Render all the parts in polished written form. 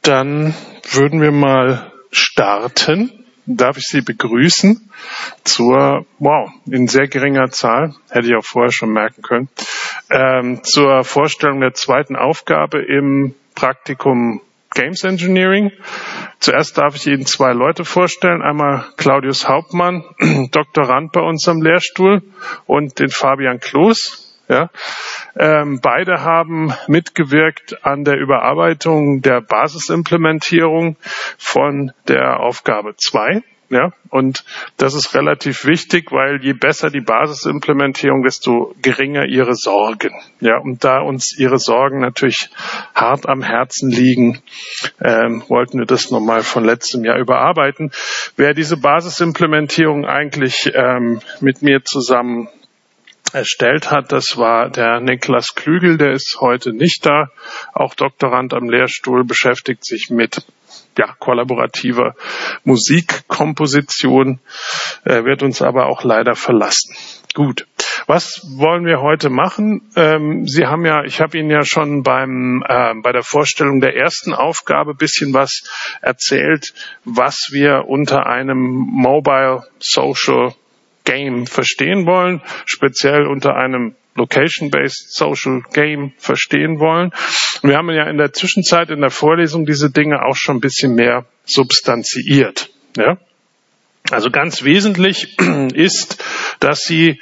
Dann würden wir mal starten. Darf ich Sie begrüßen in sehr geringer Zahl, hätte ich auch vorher schon merken können, zur Vorstellung der zweiten Aufgabe im Praktikum Games Engineering. Zuerst darf ich Ihnen zwei Leute vorstellen. Einmal Claudius Hauptmann, Doktorand bei uns am Lehrstuhl, und den Fabian Kloß. Ja, beide haben mitgewirkt an der Überarbeitung der Basisimplementierung von der Aufgabe 2. Ja, und das ist relativ wichtig, weil je besser die Basisimplementierung, desto geringer Ihre Sorgen. Ja, und da uns Ihre Sorgen natürlich hart am Herzen liegen, wollten wir das nochmal von letztem Jahr überarbeiten. Wer diese Basisimplementierung eigentlich mit mir zusammen erstellt hat, das war der Niklas Klügel, der ist heute nicht da, auch Doktorand am Lehrstuhl, beschäftigt sich mit kollaborativer Musikkomposition, wird uns aber auch leider verlassen. Gut, was wollen wir heute machen? Ich habe Ihnen ja schon bei der Vorstellung der ersten Aufgabe ein bisschen was erzählt, was wir unter einem Mobile Social Game verstehen wollen, speziell unter einem Location-Based Social Game verstehen wollen. Und wir haben ja in der Zwischenzeit in der Vorlesung diese Dinge auch schon ein bisschen mehr substanziiert. Ja? Also ganz wesentlich ist, dass Sie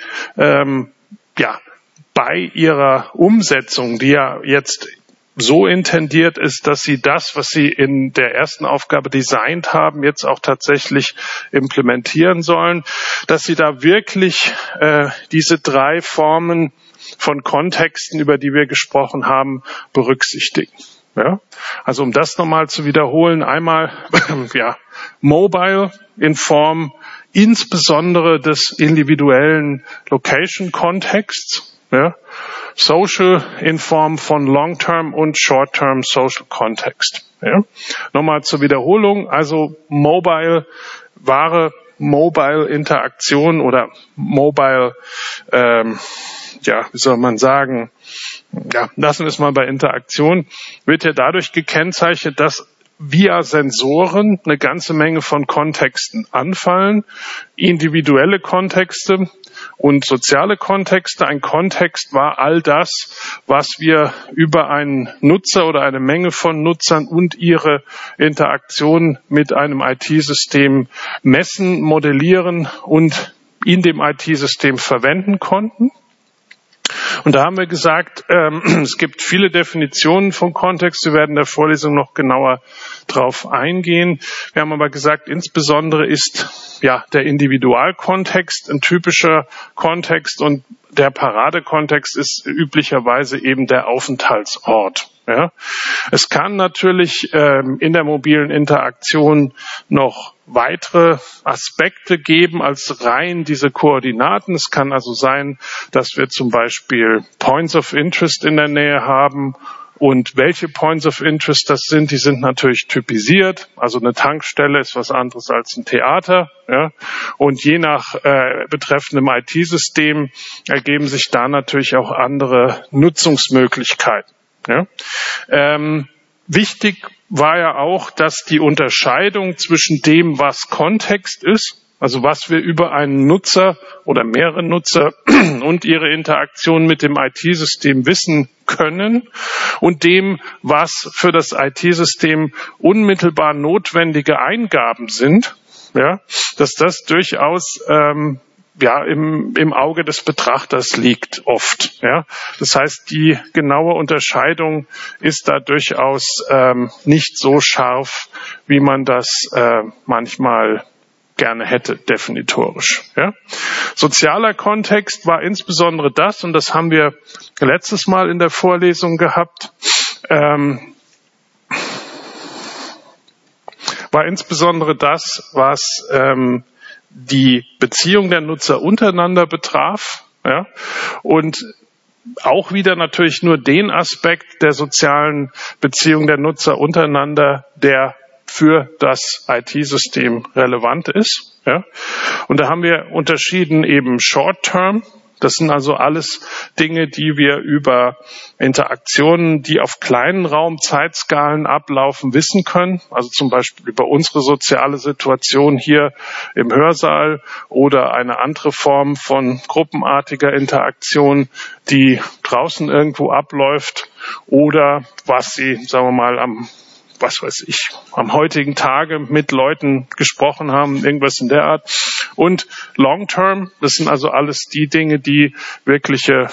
bei Ihrer Umsetzung, die ja jetzt so intendiert ist, dass Sie das, was Sie in der ersten Aufgabe designt haben, jetzt auch tatsächlich implementieren sollen, dass Sie da wirklich diese drei Formen von Kontexten, über die wir gesprochen haben, berücksichtigen. Ja? Also um das nochmal zu wiederholen, einmal Mobile in Form insbesondere des individuellen Location-Kontexts, ja? Social in Form von Long-Term und Short-Term Social Context. Ja? Nochmal zur Wiederholung, also wahre Mobile Interaktion oder Mobile, lassen wir es mal bei Interaktion, wird ja dadurch gekennzeichnet, dass via Sensoren eine ganze Menge von Kontexten anfallen, individuelle Kontexte und soziale Kontexte. Ein Kontext war all das, was wir über einen Nutzer oder eine Menge von Nutzern und ihre Interaktion mit einem IT-System messen, modellieren und in dem IT-System verwenden konnten. Und da haben wir gesagt, es gibt viele Definitionen von Kontext. Wir werden in der Vorlesung noch genauer drauf eingehen. Wir haben aber gesagt, insbesondere ist der Individualkontext ein typischer Kontext und der Paradekontext ist üblicherweise eben der Aufenthaltsort. Ja. Es kann natürlich in der mobilen Interaktion noch weitere Aspekte geben als rein diese Koordinaten. Es kann also sein, dass wir zum Beispiel Points of Interest in der Nähe haben. Und welche Points of Interest das sind, die sind natürlich typisiert. Also eine Tankstelle ist was anderes als ein Theater. Ja? Und je nach betreffendem IT-System ergeben sich da natürlich auch andere Nutzungsmöglichkeiten. Ja? Wichtig war ja auch, dass die Unterscheidung zwischen dem, was Kontext ist, also was wir über einen Nutzer oder mehrere Nutzer und ihre Interaktion mit dem IT-System wissen können, und dem, was für das IT-System unmittelbar notwendige Eingaben sind, dass das durchaus im Auge des Betrachters liegt oft. Ja. Das heißt, die genaue Unterscheidung ist da durchaus nicht so scharf, wie man das manchmal gerne hätte, definitorisch. Ja. Sozialer Kontext war insbesondere das, und das haben wir letztes Mal in der Vorlesung gehabt, war insbesondere das, was die Beziehung der Nutzer untereinander betraf, ja, und auch wieder natürlich nur den Aspekt der sozialen Beziehung der Nutzer untereinander, der für das IT-System relevant ist. Ja. Und da haben wir unterschieden eben Short-Term Das sind also alles Dinge, die wir über Interaktionen, die auf kleinen Raumzeitskalen ablaufen, wissen können. Also zum Beispiel über unsere soziale Situation hier im Hörsaal oder eine andere Form von gruppenartiger Interaktion, die draußen irgendwo abläuft oder was Sie, sagen wir mal, am heutigen Tage mit Leuten gesprochen haben, irgendwas in der Art. Und Long-Term, das sind also alles die Dinge, die wirkliche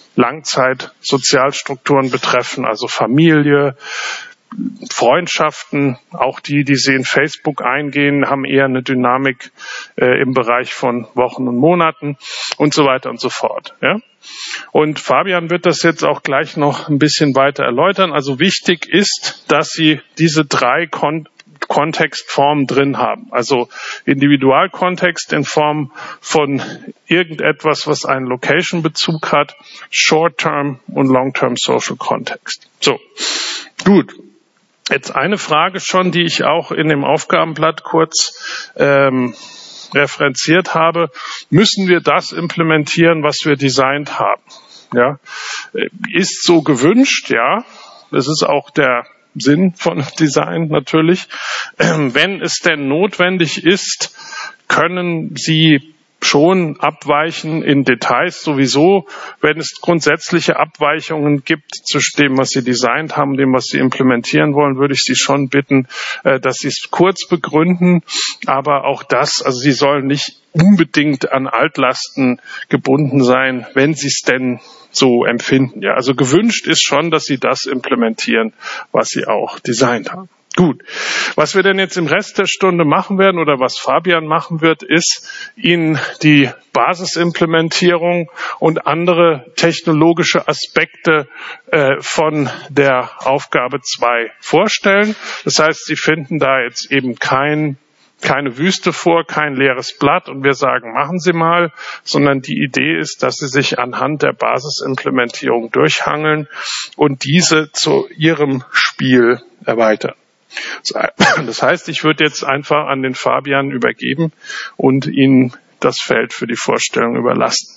Langzeit-Sozialstrukturen betreffen, also Familie, Freundschaften, auch die Sie in Facebook eingehen, haben eher eine Dynamik im Bereich von Wochen und Monaten und so weiter und so fort. Ja? Und Fabian wird das jetzt auch gleich noch ein bisschen weiter erläutern. Also wichtig ist, dass Sie diese drei Kontextformen drin haben. Also Individualkontext in Form von irgendetwas, was einen Location-Bezug hat, Short-Term und Long-Term Social Context. So, gut. Jetzt eine Frage schon, die ich auch in dem Aufgabenblatt kurz referenziert habe. Müssen wir das implementieren, was wir designt haben? Ja, ist so gewünscht, ja. Das ist auch der Sinn von Design natürlich. Wenn es denn notwendig ist, können Sie schon abweichen in Details sowieso. Wenn es grundsätzliche Abweichungen gibt zwischen dem, was Sie designt haben, dem, was Sie implementieren wollen, würde ich Sie schon bitten, dass Sie es kurz begründen. Aber auch das, also Sie sollen nicht unbedingt an Altlasten gebunden sein, wenn Sie es denn so empfinden. Ja, also gewünscht ist schon, dass Sie das implementieren, was Sie auch designt haben. Gut. Was wir denn jetzt im Rest der Stunde machen werden oder was Fabian machen wird, ist Ihnen die Basisimplementierung und andere technologische Aspekte von der Aufgabe 2 vorstellen. Das heißt, Sie finden da jetzt eben keine Wüste vor, kein leeres Blatt und wir sagen, machen Sie mal, sondern die Idee ist, dass Sie sich anhand der Basisimplementierung durchhangeln und diese zu Ihrem Spiel erweitern. Das heißt, ich würde jetzt einfach an den Fabian übergeben und Ihnen das Feld für die Vorstellung überlassen.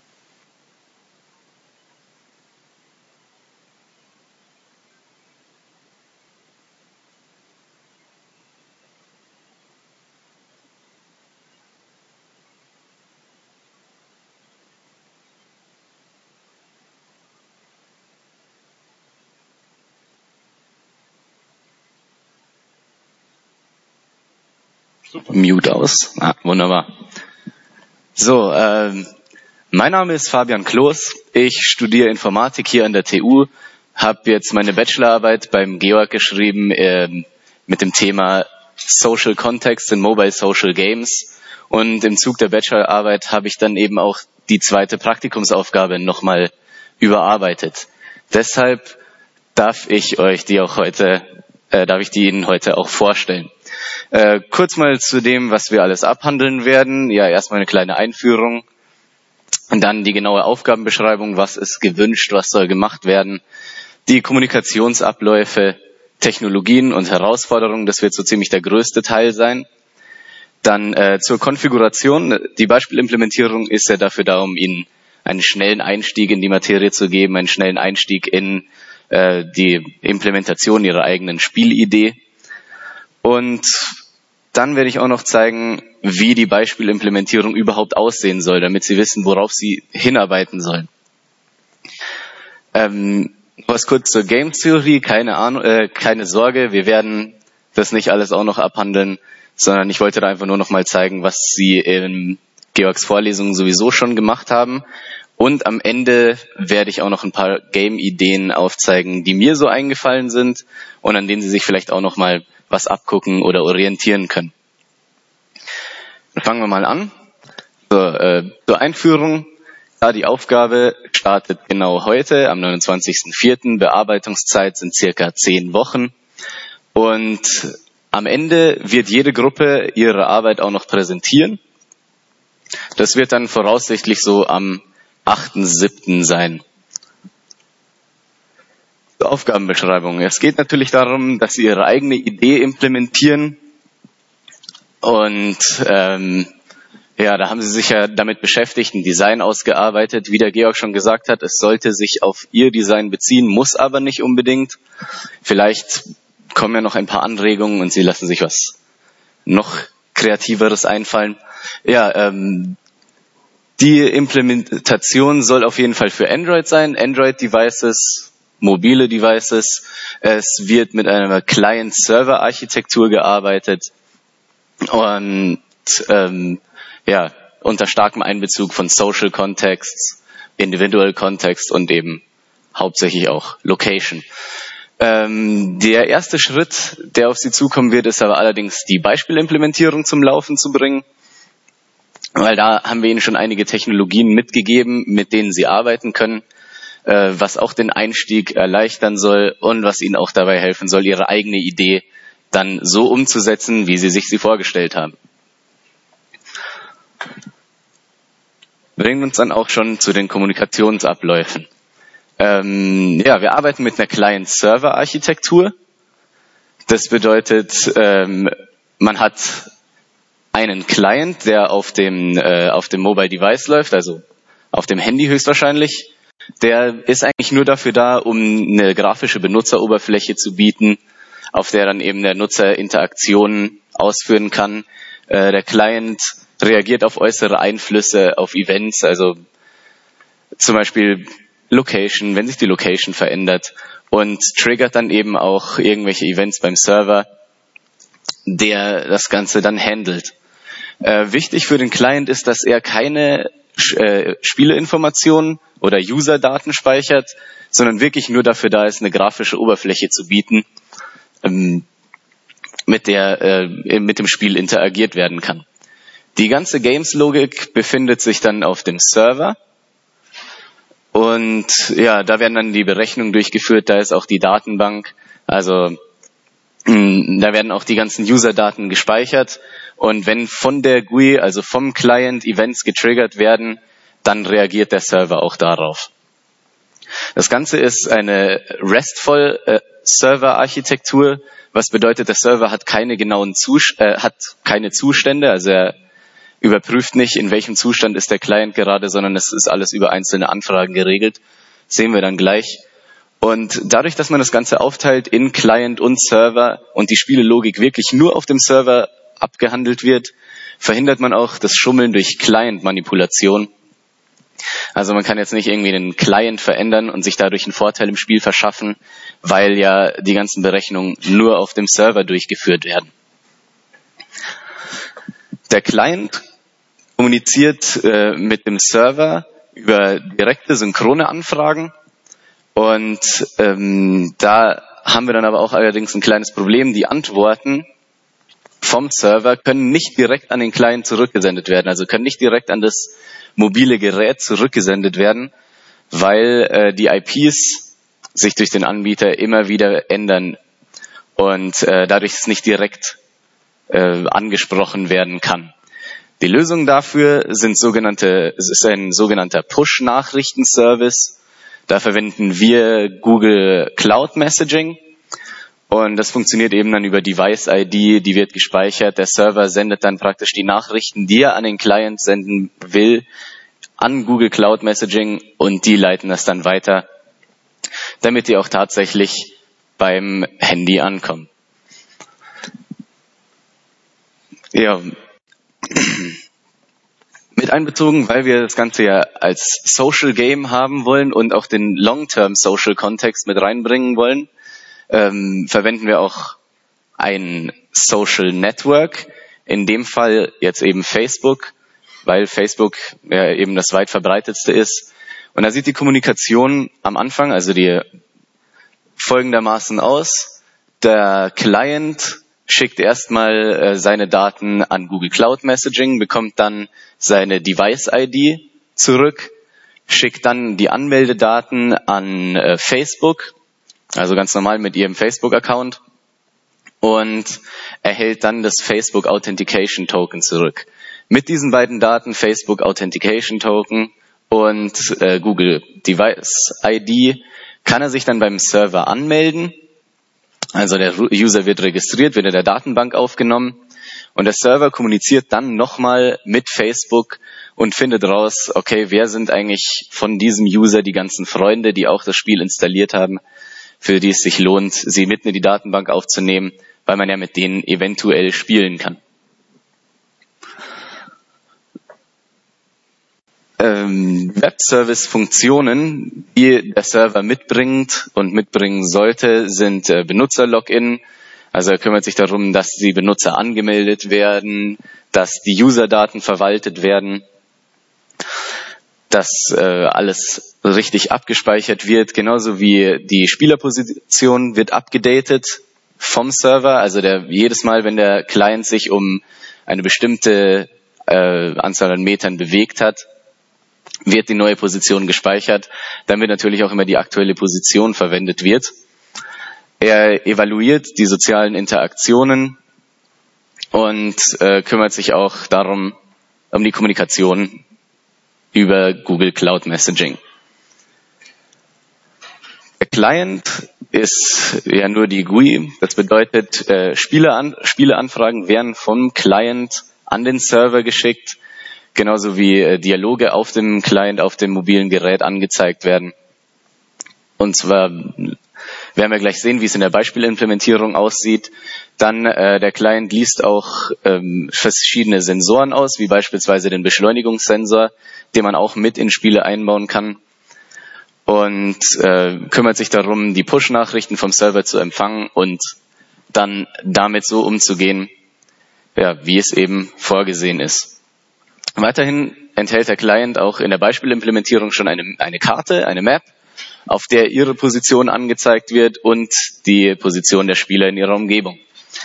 Mute aus. Wunderbar. So, mein Name ist Fabian Kloß. Ich studiere Informatik hier an der TU, habe jetzt meine Bachelorarbeit beim Georg geschrieben mit dem Thema Social Context in Mobile Social Games. Und im Zug der Bachelorarbeit habe ich dann eben auch die zweite Praktikumsaufgabe nochmal überarbeitet. Deshalb darf ich die Ihnen heute auch vorstellen. Kurz mal zu dem, was wir alles abhandeln werden. Ja, erstmal eine kleine Einführung. Und dann die genaue Aufgabenbeschreibung, was ist gewünscht, was soll gemacht werden. Die Kommunikationsabläufe, Technologien und Herausforderungen, das wird so ziemlich der größte Teil sein. Dann zur Konfiguration. Die Beispielimplementierung ist ja dafür da, um Ihnen einen schnellen Einstieg in die Materie zu geben, einen schnellen Einstieg in die Implementation Ihrer eigenen Spielidee. Und dann werde ich auch noch zeigen, wie die Beispielimplementierung überhaupt aussehen soll, damit Sie wissen, worauf Sie hinarbeiten sollen. Was kurz zur Game Theory, keine Sorge, wir werden das nicht alles auch noch abhandeln, sondern ich wollte da einfach nur noch mal zeigen, was Sie in Georgs Vorlesungen sowieso schon gemacht haben. Und am Ende werde ich auch noch ein paar Game-Ideen aufzeigen, die mir so eingefallen sind und an denen Sie sich vielleicht auch noch mal was abgucken oder orientieren können. Dann fangen wir mal an. Zur Einführung. Ja, die Aufgabe startet genau heute, am 29.04. Bearbeitungszeit sind circa 10 Wochen. Und am Ende wird jede Gruppe ihre Arbeit auch noch präsentieren. Das wird dann voraussichtlich so am 8.07. sein. Zur Aufgabenbeschreibung. Es geht natürlich darum, dass Sie Ihre eigene Idee implementieren und Ja, da haben sie sich ja damit beschäftigt, ein Design ausgearbeitet. Wie der Georg schon gesagt hat, es sollte sich auf ihr Design beziehen, muss aber nicht unbedingt. Vielleicht kommen ja noch ein paar Anregungen und sie lassen sich was noch Kreativeres einfallen. Ja, die Implementation soll auf jeden Fall für Android sein, Android-Devices, mobile Devices. Es wird mit einer Client-Server-Architektur gearbeitet und unter starkem Einbezug von Social Contexts, Individual Context und eben hauptsächlich auch Location. Der erste Schritt, der auf Sie zukommen wird, ist aber allerdings die Beispielimplementierung zum Laufen zu bringen, weil da haben wir Ihnen schon einige Technologien mitgegeben, mit denen Sie arbeiten können, was auch den Einstieg erleichtern soll und was Ihnen auch dabei helfen soll, Ihre eigene Idee dann so umzusetzen, wie Sie sich sie vorgestellt haben. Bringen uns dann auch schon zu den Kommunikationsabläufen. Wir arbeiten mit einer Client-Server-Architektur. Das bedeutet, man hat einen Client, der auf dem Mobile Device läuft, also auf dem Handy höchstwahrscheinlich. Der ist eigentlich nur dafür da, um eine grafische Benutzeroberfläche zu bieten, auf der dann eben der Nutzer Interaktionen ausführen kann. Der Client reagiert auf äußere Einflüsse, auf Events, also zum Beispiel Location, wenn sich die Location verändert, und triggert dann eben auch irgendwelche Events beim Server, der das Ganze dann handelt. Wichtig für den Client ist, dass er keine Spieleinformationen oder User-Daten speichert, sondern wirklich nur dafür da ist, eine grafische Oberfläche zu bieten, mit der mit dem Spiel interagiert werden kann. Die ganze Games-Logik befindet sich dann auf dem Server und ja, da werden dann die Berechnungen durchgeführt, da ist auch die Datenbank, also da werden auch die ganzen User-Daten gespeichert und wenn von der GUI, also vom Client, Events getriggert werden, dann reagiert der Server auch darauf. Das Ganze ist eine RESTful Server-Architektur, was bedeutet, der Server hat keine keine Zustände, also er überprüft nicht, in welchem Zustand ist der Client gerade, sondern es ist alles über einzelne Anfragen geregelt. Das sehen wir dann gleich. Und dadurch, dass man das Ganze aufteilt in Client und Server und die Spielelogik wirklich nur auf dem Server abgehandelt wird, verhindert man auch das Schummeln durch Client-Manipulation. Also man kann jetzt nicht irgendwie den Client verändern und sich dadurch einen Vorteil im Spiel verschaffen, weil ja die ganzen Berechnungen nur auf dem Server durchgeführt werden. Der Client kommuniziert mit dem Server über direkte synchrone Anfragen und da haben wir dann aber auch allerdings ein kleines Problem. Die Antworten vom Server können nicht direkt an den Client zurückgesendet werden, also können nicht direkt an das mobile Gerät zurückgesendet werden, weil die IPs sich durch den Anbieter immer wieder ändern und dadurch es nicht direkt angesprochen werden kann. Die Lösung dafür ist ein sogenannter Push-Nachrichten-Service. Da verwenden wir Google Cloud Messaging und das funktioniert eben dann über Device-ID, die wird gespeichert. Der Server sendet dann praktisch die Nachrichten, die er an den Client senden will, an Google Cloud Messaging und die leiten das dann weiter, damit die auch tatsächlich beim Handy ankommen. Ja, mit einbezogen, weil wir das Ganze ja als Social Game haben wollen und auch den Long-Term Social Kontext mit reinbringen wollen, verwenden wir auch ein Social Network, in dem Fall jetzt eben Facebook, weil Facebook ja eben das weit verbreitetste ist. Und da sieht die Kommunikation am Anfang, also die folgendermaßen aus. Der Client schickt erstmal seine Daten an Google Cloud Messaging, bekommt dann seine Device-ID zurück, schickt dann die Anmeldedaten an Facebook, also ganz normal mit ihrem Facebook-Account und erhält dann das Facebook Authentication Token zurück. Mit diesen beiden Daten, Facebook Authentication Token und Google Device ID, kann er sich dann beim Server anmelden. Also der User wird registriert, wird in der Datenbank aufgenommen Und der Server kommuniziert dann nochmal mit Facebook und findet raus, okay, wer sind eigentlich von diesem User die ganzen Freunde, die auch das Spiel installiert haben, für die es sich lohnt, sie mitten in die Datenbank aufzunehmen, weil man ja mit denen eventuell spielen kann. Web-Service-Funktionen, die der Server mitbringt und mitbringen sollte, sind Benutzer-Login. Also er kümmert sich darum, dass die Benutzer angemeldet werden, dass die User-Daten verwaltet werden, dass alles richtig abgespeichert wird, genauso wie die Spielerposition wird abgedatet vom Server. Also jedes Mal, wenn der Client sich um eine bestimmte Anzahl an Metern bewegt hat, wird die neue Position gespeichert, damit natürlich auch immer die aktuelle Position verwendet wird. Er evaluiert die sozialen Interaktionen und kümmert sich auch darum, um die Kommunikation über Google Cloud Messaging. Der Client ist ja nur die GUI. Das bedeutet, Spieleanfragen werden vom Client an den Server geschickt, genauso wie Dialoge auf dem Client, auf dem mobilen Gerät angezeigt werden. Und zwar werden wir gleich sehen, wie es in der Beispielimplementierung aussieht. Dann der Client liest auch verschiedene Sensoren aus, wie beispielsweise den Beschleunigungssensor, den man auch mit in Spiele einbauen kann. Und kümmert sich darum, die Push-Nachrichten vom Server zu empfangen und dann damit so umzugehen, ja, wie es eben vorgesehen ist. Weiterhin enthält der Client auch in der Beispielimplementierung schon eine Karte, eine Map, auf der ihre Position angezeigt wird und die Position der Spieler in ihrer Umgebung.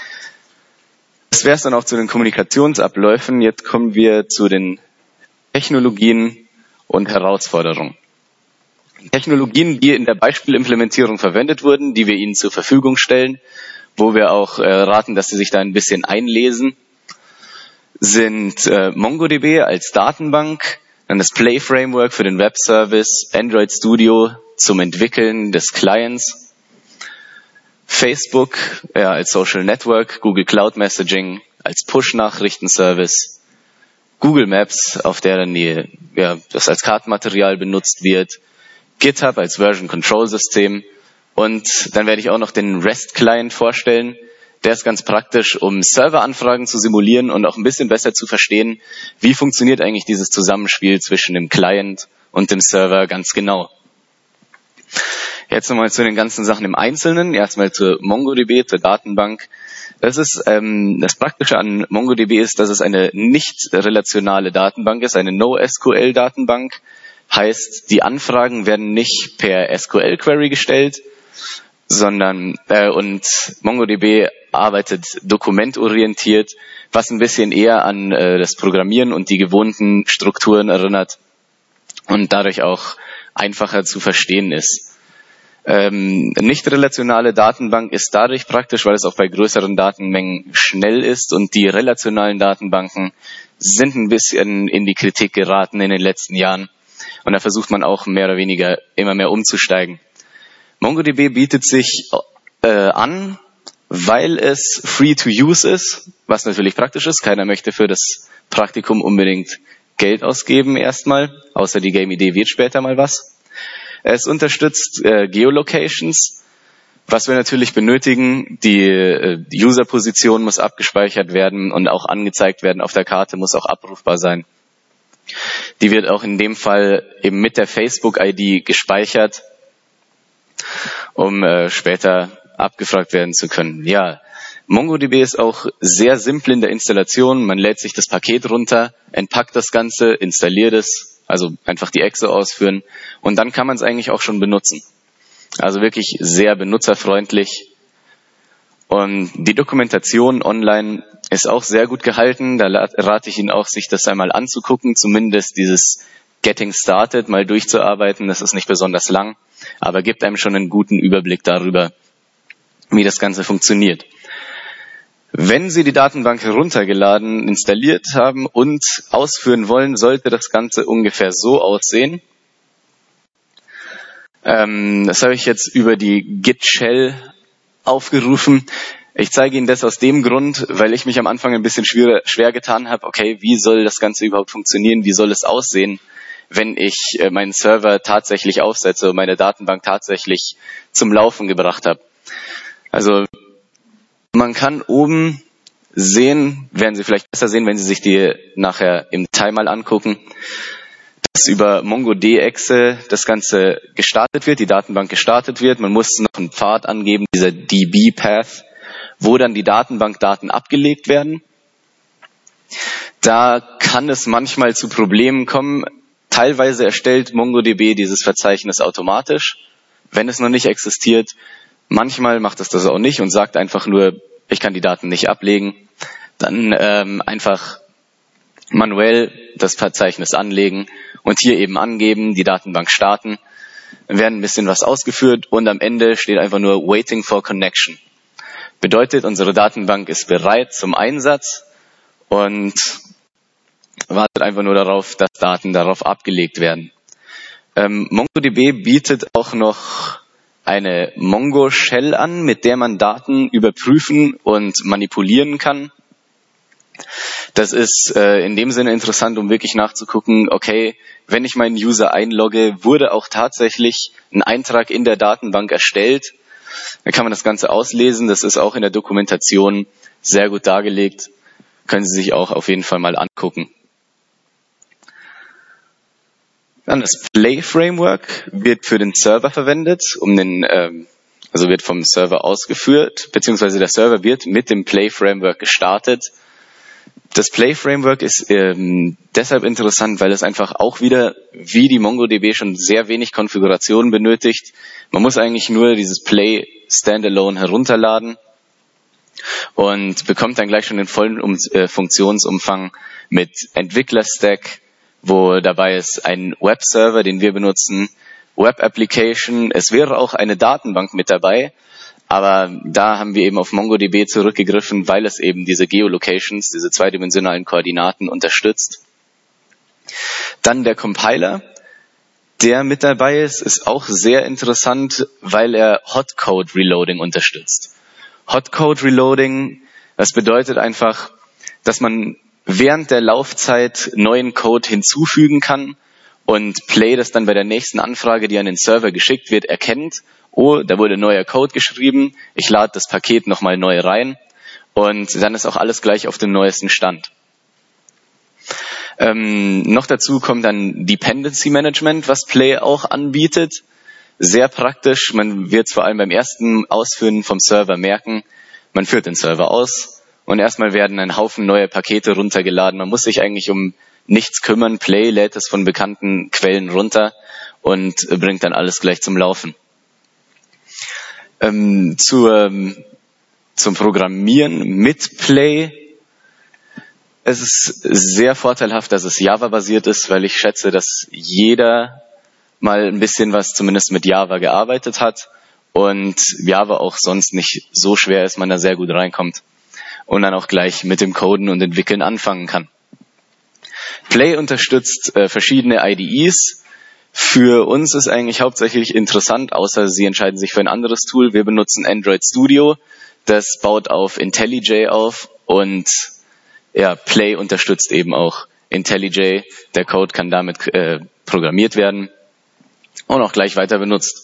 Das wäre es dann auch zu den Kommunikationsabläufen. Jetzt kommen wir zu den Technologien und Herausforderungen. Technologien, die in der Beispielimplementierung verwendet wurden, die wir Ihnen zur Verfügung stellen, wo wir auch raten, dass Sie sich da ein bisschen einlesen, sind MongoDB als Datenbank, dann das Play Framework für den Web-Service, Android Studio zum Entwickeln des Clients, Facebook als Social Network, Google Cloud Messaging als Push-Nachrichten-Service, Google Maps, auf der dann das als Kartenmaterial benutzt wird, GitHub als Version Control System und dann werde ich auch noch den REST-Client vorstellen. Der ist ganz praktisch, um Serveranfragen zu simulieren und auch ein bisschen besser zu verstehen, wie funktioniert eigentlich dieses Zusammenspiel zwischen dem Client und dem Server ganz genau. Jetzt nochmal zu den ganzen Sachen im Einzelnen. Erstmal zur MongoDB, zur Datenbank. Das Praktische an MongoDB ist, dass es eine nicht relationale Datenbank ist, eine NoSQL-Datenbank. Heißt, die Anfragen werden nicht per SQL-Query gestellt, sondern und MongoDB arbeitet dokumentorientiert, was ein bisschen eher an das Programmieren und die gewohnten Strukturen erinnert und dadurch auch einfacher zu verstehen ist. Nicht relationale Datenbank ist dadurch praktisch, weil es auch bei größeren Datenmengen schnell ist und die relationalen Datenbanken sind ein bisschen in die Kritik geraten in den letzten Jahren und da versucht man auch mehr oder weniger immer mehr umzusteigen. MongoDB bietet sich an, weil es free to use ist, was natürlich praktisch ist. Keiner möchte für das Praktikum unbedingt Geld ausgeben erstmal, außer die Game-Idee wird später mal was. Es unterstützt Geolocations, was wir natürlich benötigen. Die User-Position muss abgespeichert werden und auch angezeigt werden auf der Karte, muss auch abrufbar sein. Die wird auch in dem Fall eben mit der Facebook-ID gespeichert, um später abgefragt werden zu können. Ja, MongoDB ist auch sehr simpel in der Installation. Man lädt sich das Paket runter, entpackt das Ganze, installiert es, also einfach die Exe ausführen und dann kann man es eigentlich auch schon benutzen. Also wirklich sehr benutzerfreundlich. Und die Dokumentation online ist auch sehr gut gehalten. Da rate ich Ihnen auch, sich das einmal anzugucken, zumindest dieses Getting Started mal durchzuarbeiten. Das ist nicht besonders lang, aber gibt einem schon einen guten Überblick darüber, wie das Ganze funktioniert. Wenn Sie die Datenbank heruntergeladen, installiert haben und ausführen wollen, sollte das Ganze ungefähr so aussehen. Das habe ich jetzt über die Git Shell aufgerufen. Ich zeige Ihnen das aus dem Grund, weil ich mich am Anfang ein bisschen schwer getan habe, okay, wie soll das Ganze überhaupt funktionieren, wie soll es aussehen, wenn ich meinen Server tatsächlich aufsetze und meine Datenbank tatsächlich zum Laufen gebracht habe. Also man kann oben sehen, werden Sie vielleicht besser sehen, wenn Sie sich die nachher im Detail mal angucken, dass über MongoDB-Exe das Ganze gestartet wird, die Datenbank gestartet wird. Man muss noch einen Pfad angeben, dieser DB-Path, wo dann die Datenbankdaten abgelegt werden. Da kann es manchmal zu Problemen kommen. Teilweise erstellt MongoDB dieses Verzeichnis automatisch, wenn es noch nicht existiert. Manchmal macht es das auch nicht und sagt einfach nur, ich kann die Daten nicht ablegen. Dann einfach manuell das Verzeichnis anlegen und hier eben angeben, die Datenbank starten. Dann werden ein bisschen was ausgeführt und am Ende steht einfach nur Waiting for Connection. Bedeutet, unsere Datenbank ist bereit zum Einsatz und wartet einfach nur darauf, dass Daten darauf abgelegt werden. MongoDB bietet auch noch eine Mongo-Shell an, mit der man Daten überprüfen und manipulieren kann. Das ist in dem Sinne interessant, um wirklich nachzugucken, okay, wenn ich meinen User einlogge, wurde auch tatsächlich ein Eintrag in der Datenbank erstellt. Dann kann man das Ganze auslesen. Das ist auch in der Dokumentation sehr gut dargelegt. Können Sie sich auch auf jeden Fall mal angucken. Dann das Play-Framework wird für den Server verwendet, also wird vom Server ausgeführt, beziehungsweise der Server wird mit dem Play-Framework gestartet. Das Play-Framework ist deshalb interessant, weil es einfach auch wieder, wie die MongoDB, schon sehr wenig Konfiguration benötigt. Man muss eigentlich nur dieses Play Standalone herunterladen und bekommt dann gleich schon den vollen Funktionsumfang mit Entwickler-Stack, wo dabei ist ein Webserver, den wir benutzen, Web-Application. Es wäre auch eine Datenbank mit dabei, aber da haben wir eben auf MongoDB zurückgegriffen, weil es eben diese Geolocations, diese zweidimensionalen Koordinaten unterstützt. Dann der Compiler, der mit dabei ist auch sehr interessant, weil er Hotcode Reloading unterstützt. Hotcode Reloading, das bedeutet einfach, dass man während der Laufzeit neuen Code hinzufügen kann und Play das dann bei der nächsten Anfrage, die an den Server geschickt wird, erkennt, oh, da wurde neuer Code geschrieben, ich lade das Paket nochmal neu rein und dann ist auch alles gleich auf dem neuesten Stand. Noch dazu kommt dann Dependency Management, was Play auch anbietet. Sehr praktisch, man wird es vor allem beim ersten Ausführen vom Server merken, man führt den Server aus, und erstmal werden ein Haufen neue Pakete runtergeladen. Man muss sich eigentlich um nichts kümmern. Play lädt es von bekannten Quellen runter und bringt dann alles gleich zum Laufen. Zum Programmieren mit Play. Es ist sehr vorteilhaft, dass es Java-basiert ist, weil ich schätze, dass jeder mal ein bisschen was zumindest mit Java gearbeitet hat und Java auch sonst nicht so schwer ist, man da sehr gut reinkommt und dann auch gleich mit dem Coden und Entwickeln anfangen kann. Play unterstützt verschiedene IDEs. Für uns ist eigentlich hauptsächlich interessant, außer Sie entscheiden sich für ein anderes Tool. Wir benutzen Android Studio. Das baut auf IntelliJ auf und ja, Play unterstützt eben auch IntelliJ. Der Code kann damit programmiert werden und auch gleich weiter benutzt.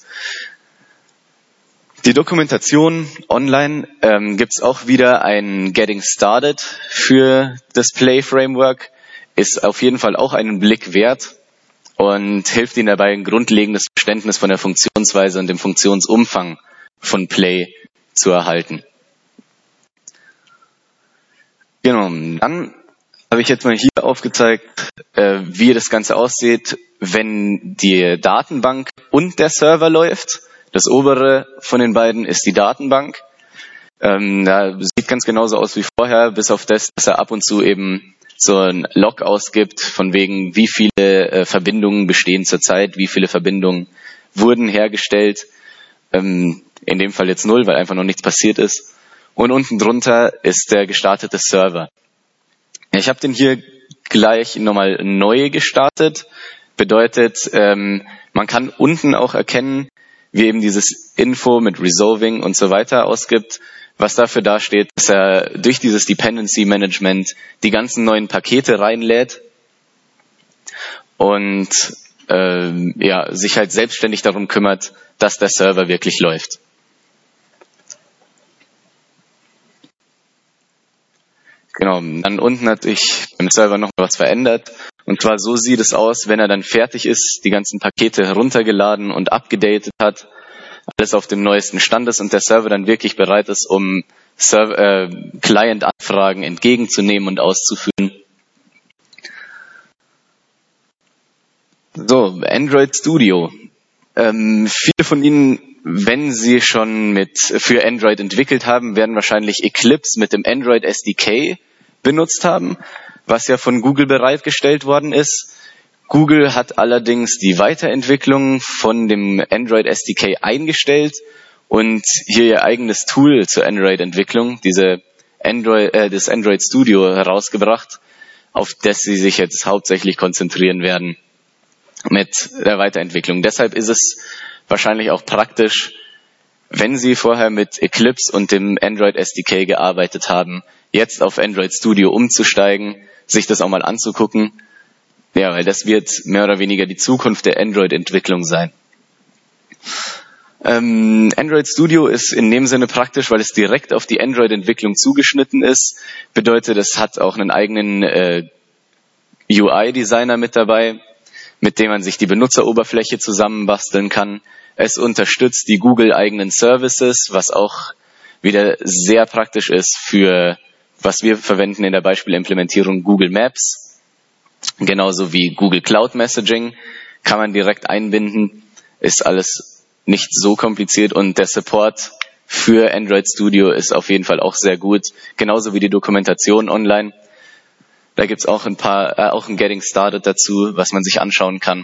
Die Dokumentation online gibt's auch wieder ein Getting Started für das Play Framework. Ist auf jeden Fall auch einen Blick wert und hilft Ihnen dabei, ein grundlegendes Verständnis von der Funktionsweise und dem Funktionsumfang von Play zu erhalten. Genau, dann habe ich jetzt mal hier aufgezeigt, wie das Ganze aussieht, wenn die Datenbank und der Server läuft. Das obere von den beiden ist die Datenbank. Da sieht ganz genauso aus wie vorher, bis auf das, dass er ab und zu eben so ein Log ausgibt, von wegen, wie viele Verbindungen bestehen zurzeit, wie viele Verbindungen wurden hergestellt. In dem Fall jetzt 0, weil einfach noch nichts passiert ist. Und unten drunter ist der gestartete Server. Ich habe den hier gleich nochmal neu gestartet. Bedeutet, man kann unten auch erkennen, wie eben dieses Info mit Resolving und so weiter ausgibt, was dafür dasteht, dass er durch dieses Dependency Management die ganzen neuen Pakete reinlädt und sich halt selbstständig darum kümmert, dass der Server wirklich läuft. Genau, dann unten hat sich im Server noch was verändert. Und zwar so sieht es aus, wenn er dann fertig ist, die ganzen Pakete heruntergeladen und abgedatet hat, alles auf dem neuesten Stand ist und der Server dann wirklich bereit ist, um Client-Anfragen entgegenzunehmen und auszuführen. So, Android Studio. Viele von Ihnen, wenn Sie schon für Android entwickelt haben, werden wahrscheinlich Eclipse mit dem Android SDK benutzt haben, was ja von Google bereitgestellt worden ist. Google hat allerdings die Weiterentwicklung von dem Android SDK eingestellt und hier ihr eigenes Tool zur Android-Entwicklung, das Android Studio, herausgebracht, auf das sie sich jetzt hauptsächlich konzentrieren werden mit der Weiterentwicklung. Deshalb ist es wahrscheinlich auch praktisch, wenn Sie vorher mit Eclipse und dem Android SDK gearbeitet haben, jetzt auf Android Studio umzusteigen, sich das auch mal anzugucken. Ja, weil das wird mehr oder weniger die Zukunft der Android-Entwicklung sein. Android Studio ist in dem Sinne praktisch, weil es direkt auf die Android-Entwicklung zugeschnitten ist. Bedeutet, es hat auch einen eigenen UI-Designer mit dabei, mit dem man sich die Benutzeroberfläche zusammenbasteln kann. Es unterstützt die Google-eigenen Services, was auch wieder sehr praktisch ist für, was wir verwenden in der Beispielimplementierung, Google Maps. Genauso wie Google Cloud Messaging kann man direkt einbinden. Ist alles nicht so kompliziert und der Support für Android Studio ist auf jeden Fall auch sehr gut. Genauso wie die Dokumentation online. Da gibt's auch auch ein Getting Started dazu, was man sich anschauen kann.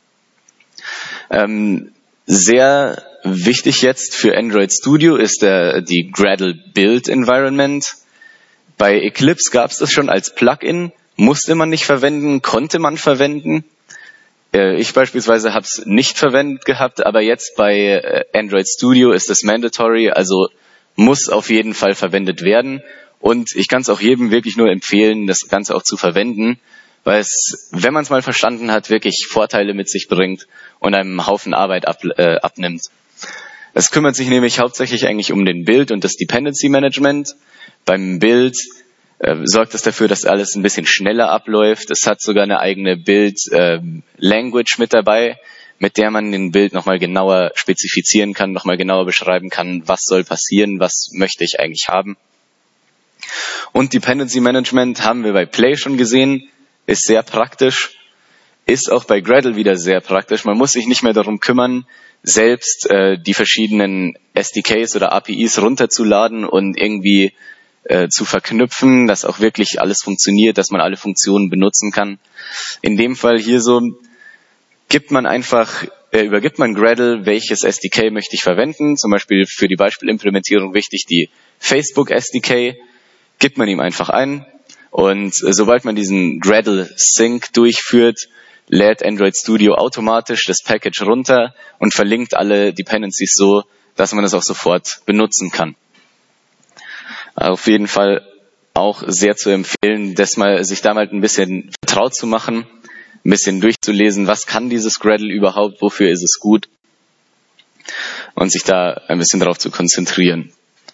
Sehr wichtig jetzt für Android Studio ist die Gradle Build Environment. Bei Eclipse gab's das schon als Plugin, musste man nicht verwenden, konnte man verwenden. Ich beispielsweise habe es nicht verwendet gehabt, aber jetzt bei Android Studio ist es mandatory, also muss auf jeden Fall verwendet werden. Und ich kann es auch jedem wirklich nur empfehlen, das Ganze auch zu verwenden, weil es, wenn man es mal verstanden hat, wirklich Vorteile mit sich bringt und einem einen Haufen Arbeit abnimmt. Es kümmert sich nämlich hauptsächlich eigentlich um den Build und das Dependency Management. Beim Build sorgt es dafür, dass alles ein bisschen schneller abläuft. Es hat sogar eine eigene Build-Language mit dabei, mit der man den Build nochmal genauer spezifizieren kann, nochmal genauer beschreiben kann, was soll passieren, was möchte ich eigentlich haben. Und Dependency Management haben wir bei Play schon gesehen, ist sehr praktisch, ist auch bei Gradle wieder sehr praktisch. Man muss sich nicht mehr darum kümmern, selbst die verschiedenen SDKs oder APIs runterzuladen und irgendwie zu verknüpfen, dass auch wirklich alles funktioniert, dass man alle Funktionen benutzen kann. In dem Fall hier so übergibt man Gradle, welches SDK möchte ich verwenden, zum Beispiel für die Beispielimplementierung wichtig die Facebook SDK, gibt man ihm einfach ein und sobald man diesen Gradle Sync durchführt, lädt Android Studio automatisch das Package runter und verlinkt alle Dependencies so, dass man es auch sofort benutzen kann. Auf jeden Fall auch sehr zu empfehlen, sich da mal ein bisschen vertraut zu machen, ein bisschen durchzulesen, was kann dieses Gradle überhaupt, wofür ist es gut und sich da ein bisschen darauf zu konzentrieren.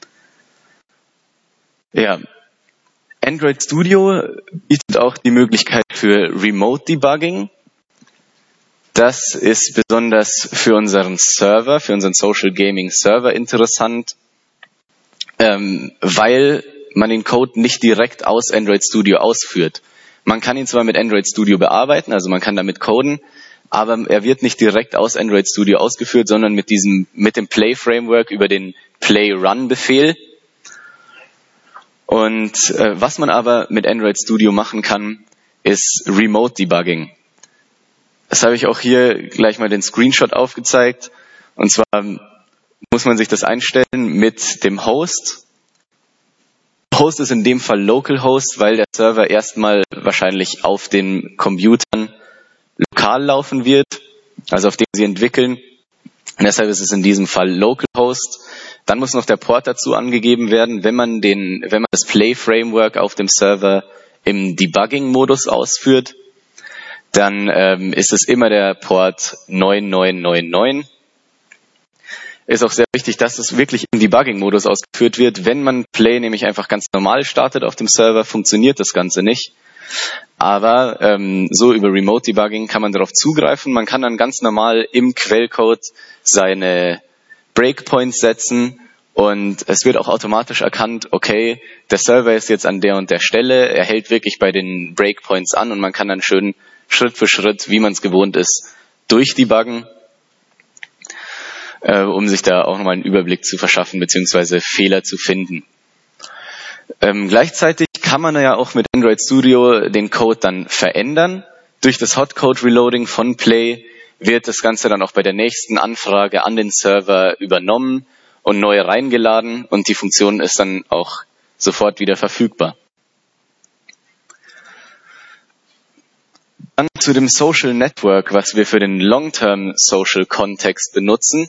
Ja, Android Studio bietet auch die Möglichkeit für Remote Debugging. Das ist besonders für unseren Server, für unseren Social Gaming Server interessant, weil man den Code nicht direkt aus Android Studio ausführt. Man kann ihn zwar mit Android Studio bearbeiten, also man kann damit coden, aber er wird nicht direkt aus Android Studio ausgeführt, sondern mit dem Play Framework über den Play Run Befehl. Und was man aber mit Android Studio machen kann, ist Remote Debugging. Das habe ich auch hier gleich mal den Screenshot aufgezeigt. Und zwar muss man sich das einstellen mit dem Host. Host ist in dem Fall Localhost, weil der Server erstmal wahrscheinlich auf den Computern lokal laufen wird, also auf dem Sie entwickeln. Und deshalb ist es in diesem Fall Localhost. Dann muss noch der Port dazu angegeben werden, wenn man das Play-Framework auf dem Server im Debugging-Modus ausführt, dann ist es immer der Port 9999. Ist auch sehr wichtig, dass es wirklich im Debugging-Modus ausgeführt wird. Wenn man Play nämlich einfach ganz normal startet auf dem Server, funktioniert das Ganze nicht. Aber so über Remote Debugging kann man darauf zugreifen. Man kann dann ganz normal im Quellcode seine Breakpoints setzen und es wird auch automatisch erkannt, okay, der Server ist jetzt an der und der Stelle, er hält wirklich bei den Breakpoints an und man kann dann schön Schritt für Schritt, wie man es gewohnt ist, durchdebuggen, um sich da auch nochmal einen Überblick zu verschaffen bzw. Fehler zu finden. Gleichzeitig kann man ja auch mit Android Studio den Code dann verändern. Durch das Hotcode Reloading von Play wird das Ganze dann auch bei der nächsten Anfrage an den Server übernommen und neu reingeladen und die Funktion ist dann auch sofort wieder verfügbar. Dann zu dem Social Network, was wir für den Long-Term Social Kontext benutzen.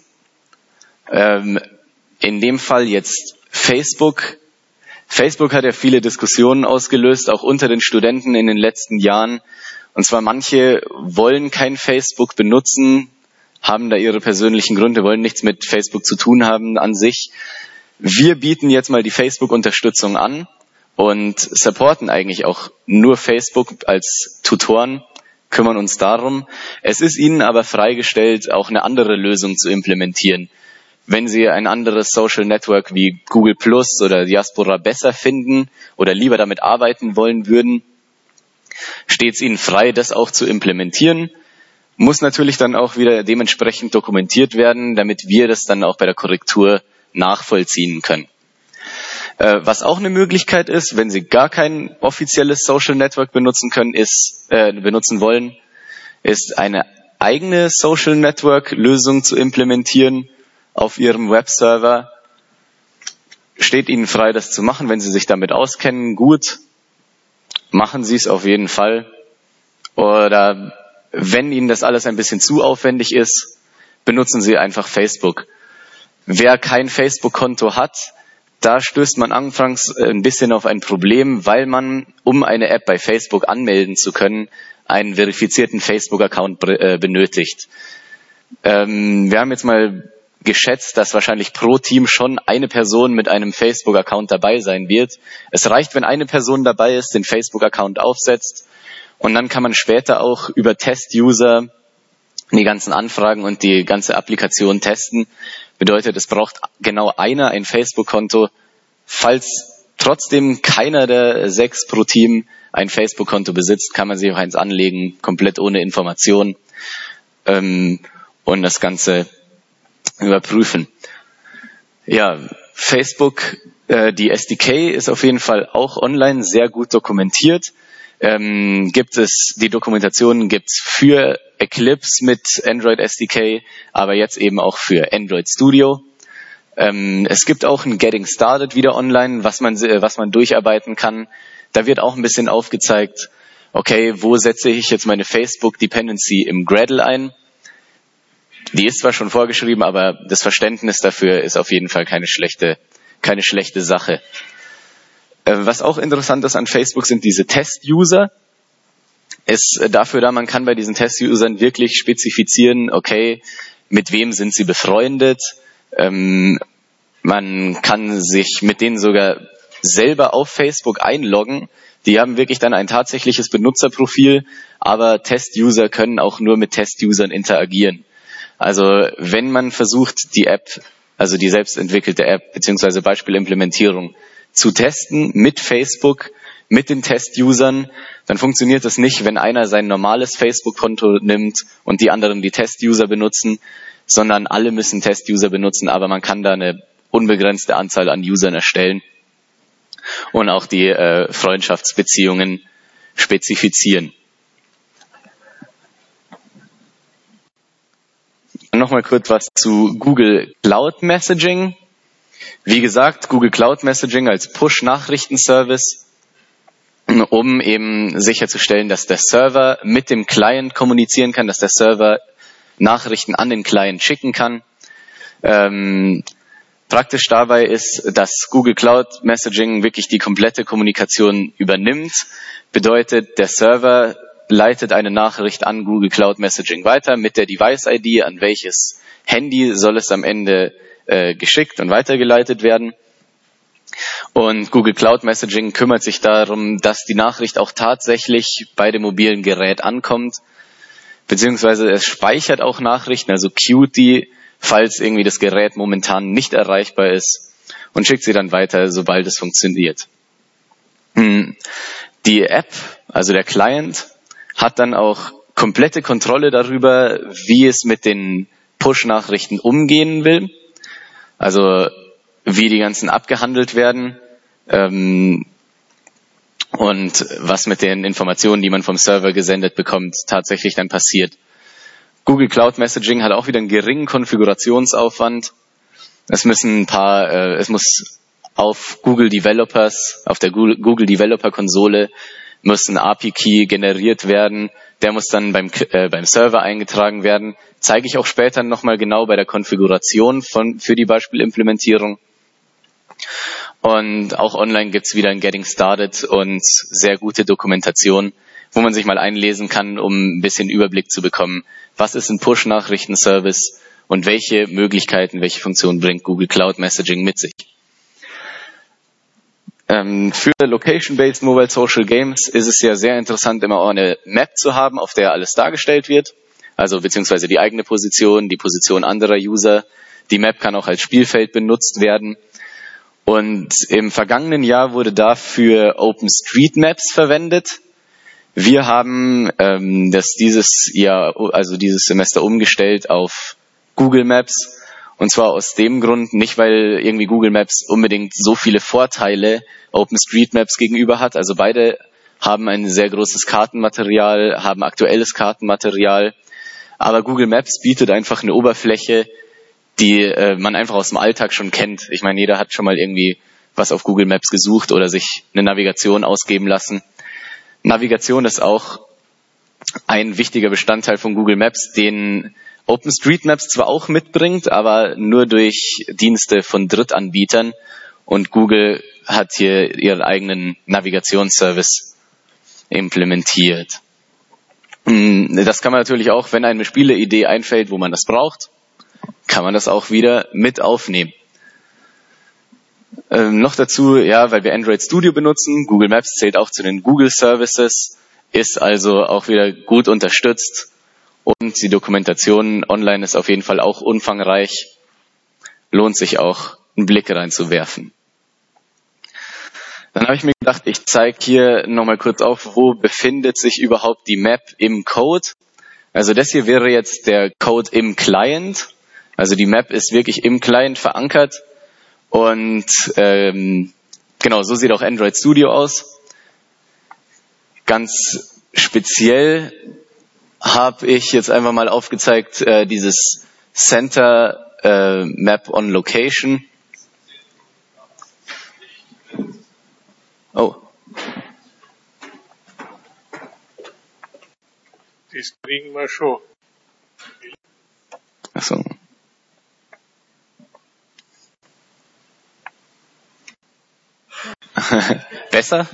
In dem Fall jetzt Facebook. Facebook hat ja viele Diskussionen ausgelöst, auch unter den Studenten in den letzten Jahren. Und zwar manche wollen kein Facebook benutzen, haben da ihre persönlichen Gründe, wollen nichts mit Facebook zu tun haben an sich. Wir bieten jetzt mal die Facebook-Unterstützung an und supporten eigentlich auch nur Facebook als Tutoren, kümmern uns darum. Es ist Ihnen aber freigestellt, auch eine andere Lösung zu implementieren. Wenn Sie ein anderes Social Network wie Google Plus oder Diaspora besser finden oder lieber damit arbeiten wollen würden, steht es Ihnen frei, das auch zu implementieren. Muss natürlich dann auch wieder dementsprechend dokumentiert werden, damit wir das dann auch bei der Korrektur nachvollziehen können. Was auch eine Möglichkeit ist, wenn Sie gar kein offizielles Social Network benutzen wollen, ist eine eigene Social Network Lösung zu implementieren auf Ihrem Webserver. Steht Ihnen frei, das zu machen. Wenn Sie sich damit auskennen, gut, machen Sie es auf jeden Fall. Oder wenn Ihnen das alles ein bisschen zu aufwendig ist, benutzen Sie einfach Facebook. Wer kein Facebook-Konto hat, da stößt man anfangs ein bisschen auf ein Problem, weil man, um eine App bei Facebook anmelden zu können, einen verifizierten Facebook-Account benötigt. Wir haben jetzt mal geschätzt, dass wahrscheinlich pro Team schon eine Person mit einem Facebook-Account dabei sein wird. Es reicht, wenn eine Person dabei ist, den Facebook-Account aufsetzt und dann kann man später auch über Test-User die ganzen Anfragen und die ganze Applikation testen. Bedeutet, es braucht genau einer ein Facebook-Konto. Falls trotzdem keiner der 6 pro Team ein Facebook-Konto besitzt, kann man sich auch eins anlegen, komplett ohne Information und das Ganze überprüfen. Ja, Facebook, die SDK ist auf jeden Fall auch online sehr gut dokumentiert. Die Dokumentation gibt's für Eclipse mit Android SDK, aber jetzt eben auch für Android Studio. Es gibt auch ein Getting Started wieder online, was man durcharbeiten kann. Da wird auch ein bisschen aufgezeigt, okay, wo setze ich jetzt meine Facebook Dependency im Gradle ein? Die ist zwar schon vorgeschrieben, aber das Verständnis dafür ist auf jeden Fall keine schlechte Sache. Was auch interessant ist an Facebook sind diese Test-User. Ist dafür da, man kann bei diesen Test-Usern wirklich spezifizieren, okay, mit wem sind sie befreundet. Man kann sich mit denen sogar selber auf Facebook einloggen. Die haben wirklich dann ein tatsächliches Benutzerprofil, aber Test-User können auch nur mit Test-Usern interagieren. Also wenn man versucht, die App, also die selbst entwickelte App bzw. Beispielimplementierung zu testen mit Facebook, mit den Test-Usern, dann funktioniert das nicht, wenn einer sein normales Facebook-Konto nimmt und die anderen die Test-User benutzen, sondern alle müssen Test-User benutzen, aber man kann da eine unbegrenzte Anzahl an Usern erstellen und auch die Freundschaftsbeziehungen spezifizieren. Nochmal kurz was zu Google Cloud Messaging. Wie gesagt, Google Cloud Messaging als Push-Nachrichtenservice, um eben sicherzustellen, dass der Server mit dem Client kommunizieren kann, dass der Server Nachrichten an den Client schicken kann. Praktisch dabei ist, dass Google Cloud Messaging wirklich die komplette Kommunikation übernimmt. Bedeutet, der Server leitet eine Nachricht an Google Cloud Messaging weiter mit der Device-ID, an welches Handy soll es am Ende geschickt und weitergeleitet werden. Und Google Cloud Messaging kümmert sich darum, dass die Nachricht auch tatsächlich bei dem mobilen Gerät ankommt, beziehungsweise es speichert auch Nachrichten, also queued die, falls irgendwie das Gerät momentan nicht erreichbar ist, und schickt sie dann weiter, sobald es funktioniert. Die App, also der Client, hat dann auch komplette Kontrolle darüber, wie es mit den Push-Nachrichten umgehen will, also wie die ganzen abgehandelt werden und was mit den Informationen, die man vom Server gesendet bekommt, tatsächlich dann passiert. Google Cloud Messaging hat auch wieder einen geringen Konfigurationsaufwand. Es muss auf Google Developers, auf der Google Developer Konsole muss ein API-Key generiert werden. Der muss dann beim Server eingetragen werden. Zeige ich auch später nochmal genau bei der Konfiguration für die Beispielimplementierung. Und auch online gibt's wieder ein Getting Started und sehr gute Dokumentation, wo man sich mal einlesen kann, um ein bisschen Überblick zu bekommen, was ist ein Push-Nachrichten-Service und welche Möglichkeiten, welche Funktionen bringt Google Cloud Messaging mit sich. Für Location-Based Mobile Social Games ist es ja sehr interessant, immer auch eine Map zu haben, auf der alles dargestellt wird, also beziehungsweise die eigene Position, die Position anderer User. Die Map kann auch als Spielfeld benutzt werden. Und im vergangenen Jahr wurde dafür OpenStreetMaps verwendet. Wir haben das dieses Semester umgestellt auf Google Maps. Und zwar aus dem Grund, nicht weil irgendwie Google Maps unbedingt so viele Vorteile OpenStreetMaps gegenüber hat. Also beide haben ein sehr großes Kartenmaterial, haben aktuelles Kartenmaterial. Aber Google Maps bietet einfach eine Oberfläche, die man einfach aus dem Alltag schon kennt. Ich meine, jeder hat schon mal irgendwie was auf Google Maps gesucht oder sich eine Navigation ausgeben lassen. Navigation ist auch ein wichtiger Bestandteil von Google Maps, den OpenStreetMaps zwar auch mitbringt, aber nur durch Dienste von Drittanbietern, und Google hat hier ihren eigenen Navigationsservice implementiert. Das kann man natürlich auch, wenn eine Spieleidee einfällt, wo man das braucht, kann man das auch wieder mit aufnehmen. Noch dazu, ja, weil wir Android Studio benutzen, Google Maps zählt auch zu den Google Services, ist also auch wieder gut unterstützt, und die Dokumentation online ist auf jeden Fall auch umfangreich, lohnt sich auch, einen Blick reinzuwerfen. Dann habe ich mir gedacht, ich zeige hier nochmal kurz auf, wo befindet sich überhaupt die Map im Code. Also das hier wäre jetzt der Code im Client. Also die Map ist wirklich im Client verankert. Und genau, so sieht auch Android Studio aus. Ganz speziell habe ich jetzt einfach mal aufgezeigt, dieses Center Map on Location. Oh. Das kriegen wir schon. Ach so. Besser?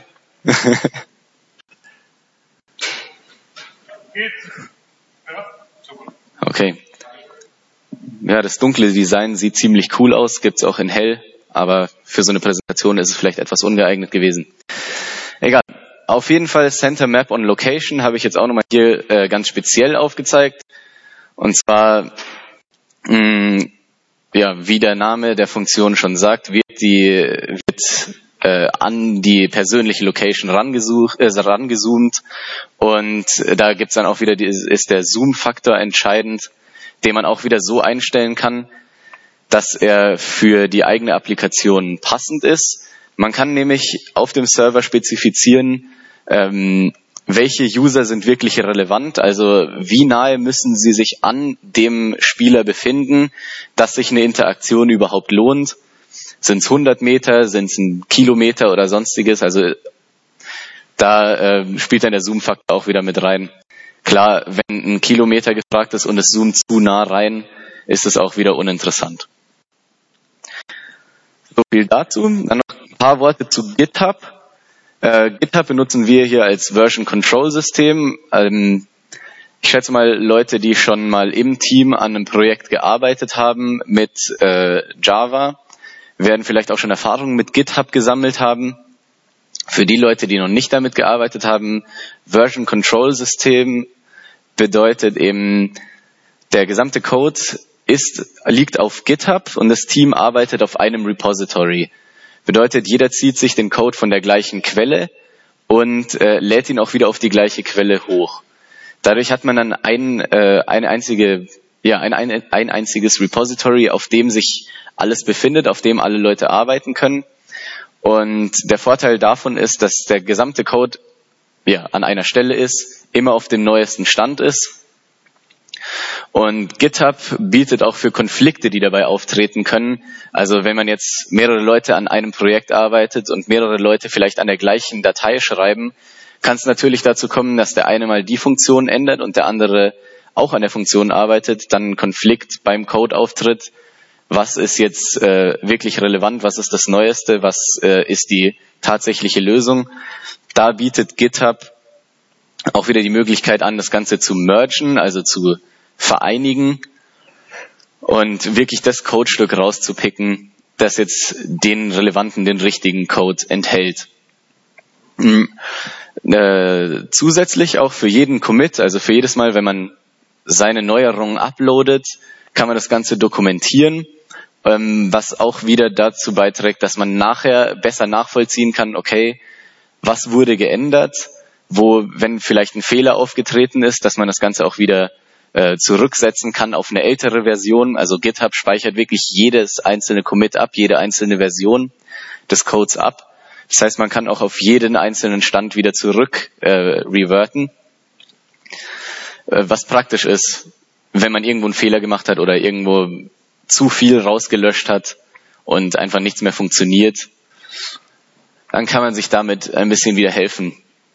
Geht. Ja, super. Okay. Ja, das dunkle Design sieht ziemlich cool aus, gibt's auch in hell, aber für so eine Präsentation ist es vielleicht etwas ungeeignet gewesen. Egal. Auf jeden Fall Center Map on Location habe ich jetzt auch nochmal hier ganz speziell aufgezeigt. Und zwar, wie der Name der Funktion schon sagt, wird an die persönliche Location rangezoomt, und da gibt's dann auch wieder ist der Zoom-Faktor entscheidend, den man auch wieder so einstellen kann, dass er für die eigene Applikation passend ist. Man kann nämlich auf dem Server spezifizieren, welche User sind wirklich relevant, also wie nahe müssen sie sich an dem Spieler befinden, dass sich eine Interaktion überhaupt lohnt. Sind es 100 Meter, sind es ein Kilometer oder sonstiges, also da spielt dann der Zoom-Faktor auch wieder mit rein. Klar, wenn ein Kilometer gefragt ist und es zoomt zu nah rein, ist es auch wieder uninteressant. viel dazu. Dann noch ein paar Worte zu GitHub. GitHub benutzen wir hier als Version Control System. Ich schätze mal, Leute, die schon mal im Team an einem Projekt gearbeitet haben mit Java, werden vielleicht auch schon Erfahrungen mit GitHub gesammelt haben. Für die Leute, die noch nicht damit gearbeitet haben, Version Control System bedeutet eben, der gesamte Code liegt auf GitHub und das Team arbeitet auf einem Repository. Bedeutet, jeder zieht sich den Code von der gleichen Quelle und lädt ihn auch wieder auf die gleiche Quelle hoch. Dadurch hat man dann ein einziges Repository, auf dem sich alles befindet, auf dem alle Leute arbeiten können. Und der Vorteil davon ist, dass der gesamte Code an einer Stelle ist, immer auf dem neuesten Stand ist. Und GitHub bietet auch für Konflikte, die dabei auftreten können. Also wenn man jetzt mehrere Leute an einem Projekt arbeitet und mehrere Leute vielleicht an der gleichen Datei schreiben, kann es natürlich dazu kommen, dass der eine mal die Funktion ändert und der andere auch an der Funktion arbeitet, dann ein Konflikt beim Code auftritt. Was ist jetzt wirklich relevant? Was ist das Neueste? Was ist die tatsächliche Lösung? Da bietet GitHub auch wieder die Möglichkeit an, das Ganze zu mergen, also zu vereinigen und wirklich das Codestück rauszupicken, das jetzt den relevanten, den richtigen Code enthält. Zusätzlich auch für jeden Commit, also für jedes Mal, wenn man seine Neuerungen uploadet, kann man das Ganze dokumentieren, was auch wieder dazu beiträgt, dass man nachher besser nachvollziehen kann, okay, was wurde geändert, wenn vielleicht ein Fehler aufgetreten ist, dass man das Ganze auch wieder zurücksetzen kann auf eine ältere Version. Also GitHub speichert wirklich jedes einzelne Commit ab, jede einzelne Version des Codes ab. Das heißt, man kann auch auf jeden einzelnen Stand wieder zurück reverten. Was praktisch ist, wenn man irgendwo einen Fehler gemacht hat oder irgendwo zu viel rausgelöscht hat und einfach nichts mehr funktioniert, dann kann man sich damit ein bisschen wieder helfen.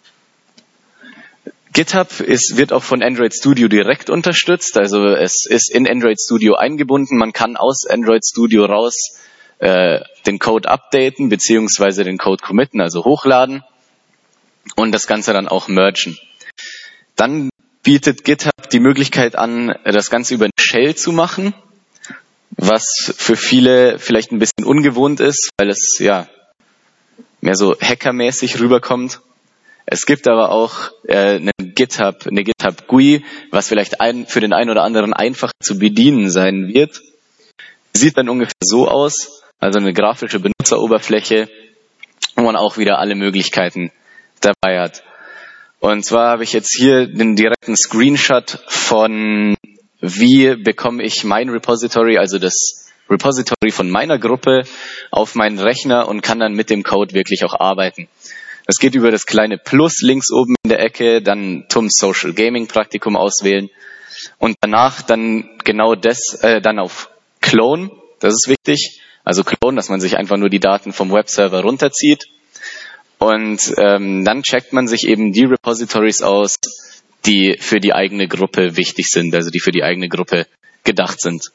GitHub wird auch von Android Studio direkt unterstützt, also es ist in Android Studio eingebunden. Man kann aus Android Studio raus den Code updaten beziehungsweise den Code committen, also hochladen und das Ganze dann auch mergen. Dann bietet GitHub die Möglichkeit an, das Ganze über eine Shell zu machen, was für viele vielleicht ein bisschen ungewohnt ist, weil es mehr so hackermäßig rüberkommt. Es gibt aber auch eine GitHub GUI, was vielleicht für den einen oder anderen einfach zu bedienen sein wird. Sieht dann ungefähr so aus, also eine grafische Benutzeroberfläche, wo man auch wieder alle Möglichkeiten dabei hat. Und zwar habe ich jetzt hier den direkten Screenshot von, wie bekomme ich mein Repository, also das Repository von meiner Gruppe, auf meinen Rechner und kann dann mit dem Code wirklich auch arbeiten. Das geht über das kleine Plus links oben in der Ecke, dann TUMS Social Gaming Praktikum auswählen und danach dann genau das, dann auf Clone, das ist wichtig, also Clone, dass man sich einfach nur die Daten vom Webserver runterzieht und dann checkt man sich eben die Repositories aus, die für die eigene Gruppe wichtig sind, also die für die eigene Gruppe gedacht sind.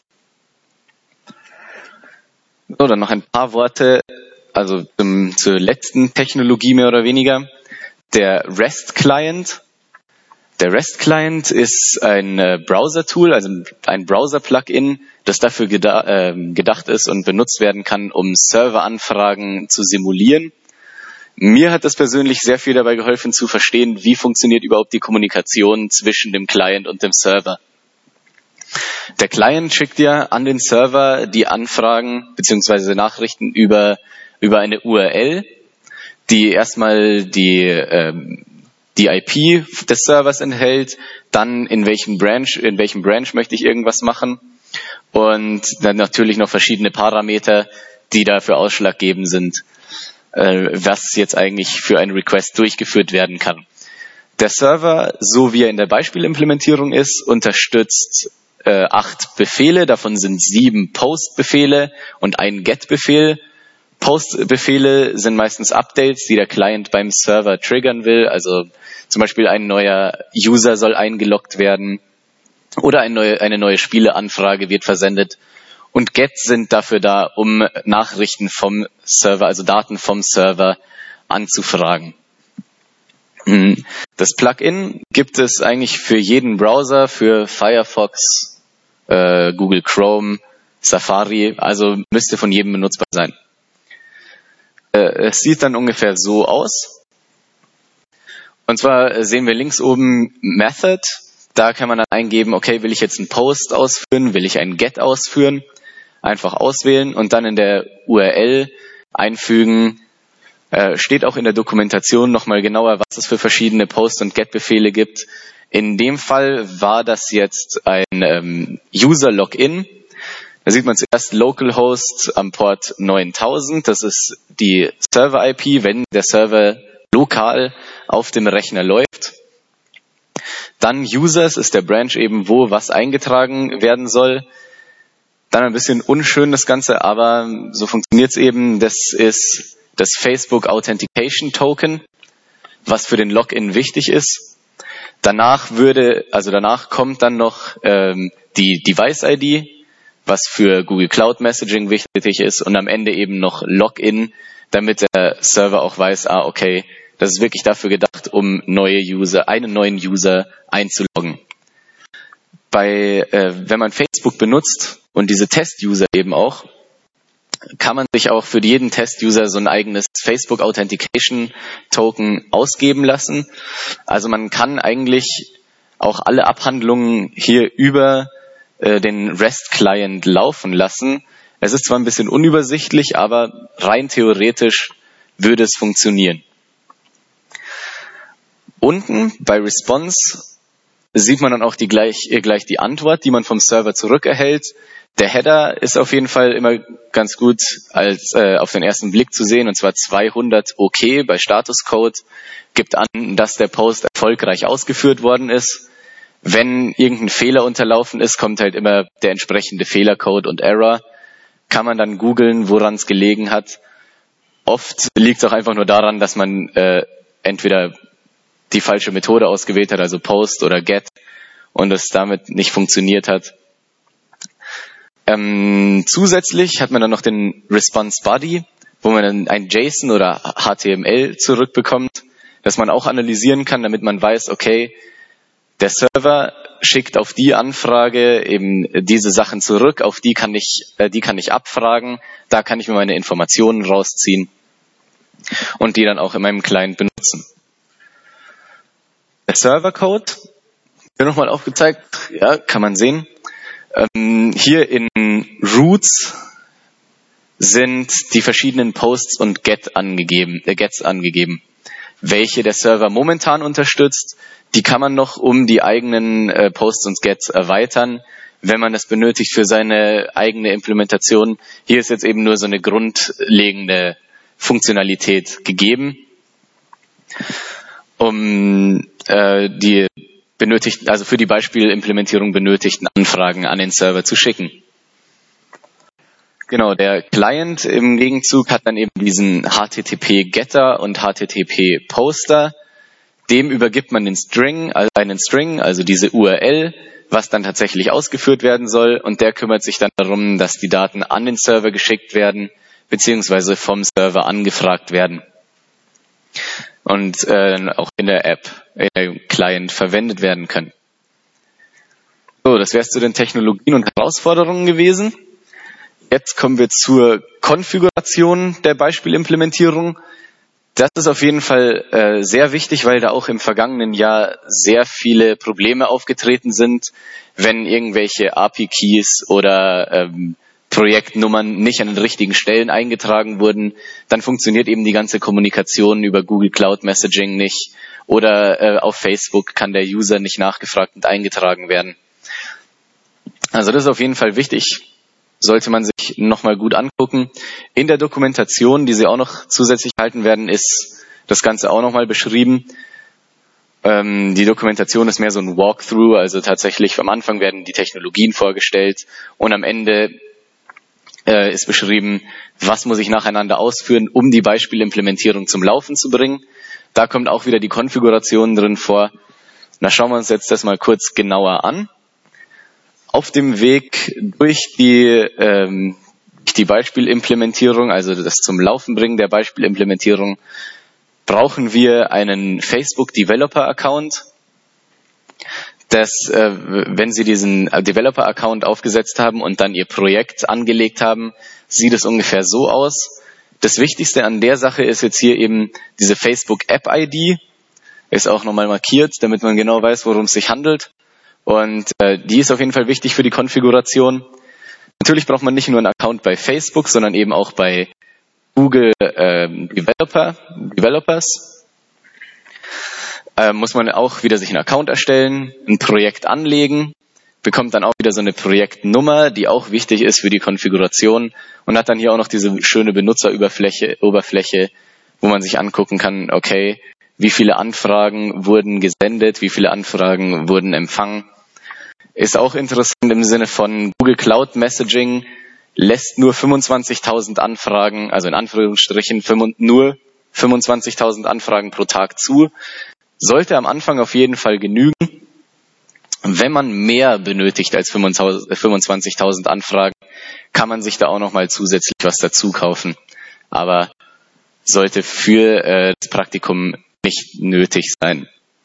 So, dann noch ein paar Worte, also zur letzten Technologie mehr oder weniger, der REST-Client. Der REST-Client ist ein Browser-Tool, also ein Browser-Plugin, das dafür gedacht ist und benutzt werden kann, um Serveranfragen zu simulieren. Mir hat das persönlich sehr viel dabei geholfen zu verstehen, wie funktioniert überhaupt die Kommunikation zwischen dem Client und dem Server. Der Client schickt ja an den Server die Anfragen bzw. Nachrichten über eine URL, die erstmal die IP des Servers enthält, dann in welchem Branch möchte ich irgendwas machen und dann natürlich noch verschiedene Parameter, die dafür ausschlaggebend sind, was jetzt eigentlich für einen Request durchgeführt werden kann. Der Server, so wie er in der Beispielimplementierung ist, unterstützt 8 Befehle, davon sind 7 Post-Befehle und ein Get-Befehl. Post-Befehle sind meistens Updates, die der Client beim Server triggern will, also zum Beispiel ein neuer User soll eingeloggt werden oder eine neue Spieleanfrage wird versendet und get sind dafür da, um Nachrichten vom Server, also Daten vom Server anzufragen. Das Plugin gibt es eigentlich für jeden Browser, für Firefox, Google Chrome, Safari, also müsste von jedem benutzbar sein. Es sieht dann ungefähr so aus. Und zwar sehen wir links oben Method. Da kann man dann eingeben, okay, will ich jetzt einen Post ausführen, will ich einen Get ausführen? Einfach auswählen und dann in der URL einfügen. Steht auch in der Dokumentation nochmal genauer, was es für verschiedene Post- und Get-Befehle gibt. In dem Fall war das jetzt ein User-Login. Da sieht man zuerst Localhost am Port 9000. Das ist die Server-IP, wenn der Server lokal auf dem Rechner läuft. Dann Users ist der Branch eben, wo was eingetragen werden soll. Dann ein bisschen unschön das Ganze, aber so funktioniert es eben. Das ist das Facebook Authentication Token, was für den Login wichtig ist. Danach kommt dann noch die Device ID, was für Google Cloud Messaging wichtig ist, und am Ende eben noch Login, damit der Server auch weiß, okay, das ist wirklich dafür gedacht, um einen neuen User einzuloggen. Wenn man Facebook benutzt und diese Test-User eben auch, kann man sich auch für jeden Test-User so ein eigenes Facebook Authentication Token ausgeben lassen. Also man kann eigentlich auch alle Abhandlungen hier über den REST-Client laufen lassen. Es ist zwar ein bisschen unübersichtlich, aber rein theoretisch würde es funktionieren. Unten bei Response sieht man dann auch gleich die Antwort, die man vom Server zurückerhält. Der Header ist auf jeden Fall immer ganz gut als auf den ersten Blick zu sehen, und zwar 200 OK bei Statuscode, gibt an, dass der Post erfolgreich ausgeführt worden ist. Wenn irgendein Fehler unterlaufen ist, kommt halt immer der entsprechende Fehlercode und Error. Kann man dann googeln, woran es gelegen hat. Oft liegt es auch einfach nur daran, dass man entweder die falsche Methode ausgewählt hat, also Post oder Get, und es damit nicht funktioniert hat. Zusätzlich hat man dann noch den Response Body, wo man dann ein JSON oder HTML zurückbekommt, das man auch analysieren kann, damit man weiß, okay, der Server schickt auf die Anfrage eben diese Sachen zurück, auf die kann ich abfragen, da kann ich mir meine Informationen rausziehen und die dann auch in meinem Client benutzen. Der Servercode wird nochmal aufgezeigt, ja, kann man sehen. Hier in Routes sind die verschiedenen Posts und Gets angegeben. Welche der Server momentan unterstützt, die kann man noch um die eigenen Posts und Gets erweitern, wenn man das benötigt für seine eigene Implementation. Hier ist jetzt eben nur so eine grundlegende Funktionalität gegeben, um für die Beispielimplementierung benötigten Anfragen an den Server zu schicken. Genau, der Client im Gegenzug hat dann eben diesen HTTP-Getter und HTTP-Poster. Dem übergibt man einen String, also diese URL, was dann tatsächlich ausgeführt werden soll, und der kümmert sich dann darum, dass die Daten an den Server geschickt werden, beziehungsweise vom Server angefragt werden und auch in der App, im Client verwendet werden können. So, das wäre es zu den Technologien und Herausforderungen gewesen. Jetzt kommen wir zur Konfiguration der Beispielimplementierung. Das ist auf jeden Fall sehr wichtig, weil da auch im vergangenen Jahr sehr viele Probleme aufgetreten sind, wenn irgendwelche API-Keys oder Projektnummern nicht an den richtigen Stellen eingetragen wurden. Dann funktioniert eben die ganze Kommunikation über Google Cloud Messaging nicht, oder auf Facebook kann der User nicht nachgefragt und eingetragen werden. Also das ist auf jeden Fall wichtig. Sollte man sich nochmal gut angucken. In der Dokumentation, die Sie auch noch zusätzlich halten werden, ist das Ganze auch nochmal beschrieben. Die Dokumentation ist mehr so ein Walkthrough, also tatsächlich am Anfang werden die Technologien vorgestellt und am Ende ist beschrieben, was muss ich nacheinander ausführen, um die Beispielimplementierung zum Laufen zu bringen. Da kommt auch wieder die Konfiguration drin vor. Da schauen wir uns jetzt das mal kurz genauer an. Auf dem Weg durch die Beispielimplementierung, also das zum Laufen bringen der Beispielimplementierung, brauchen wir einen Facebook Developer Account. Wenn Sie diesen Developer Account aufgesetzt haben und dann Ihr Projekt angelegt haben, sieht es ungefähr so aus. Das Wichtigste an der Sache ist jetzt hier eben diese Facebook App ID. Ist auch nochmal markiert, damit man genau weiß, worum es sich handelt. Und die ist auf jeden Fall wichtig für die Konfiguration. Natürlich braucht man nicht nur einen Account bei Facebook, sondern eben auch bei Google Developers. Muss man auch wieder sich einen Account erstellen, ein Projekt anlegen, bekommt dann auch wieder so eine Projektnummer, die auch wichtig ist für die Konfiguration und hat dann hier auch noch diese schöne Benutzeroberfläche, wo man sich angucken kann, okay, wie viele Anfragen wurden gesendet, wie viele Anfragen wurden empfangen. Ist auch interessant im Sinne von Google Cloud Messaging lässt nur 25.000 Anfragen, also in Anführungsstrichen nur 25.000 Anfragen pro Tag zu. Sollte am Anfang auf jeden Fall genügen. Wenn man mehr benötigt als 25.000 Anfragen, kann man sich da auch nochmal zusätzlich was dazu kaufen. Aber sollte für das Praktikum nicht nötig sein.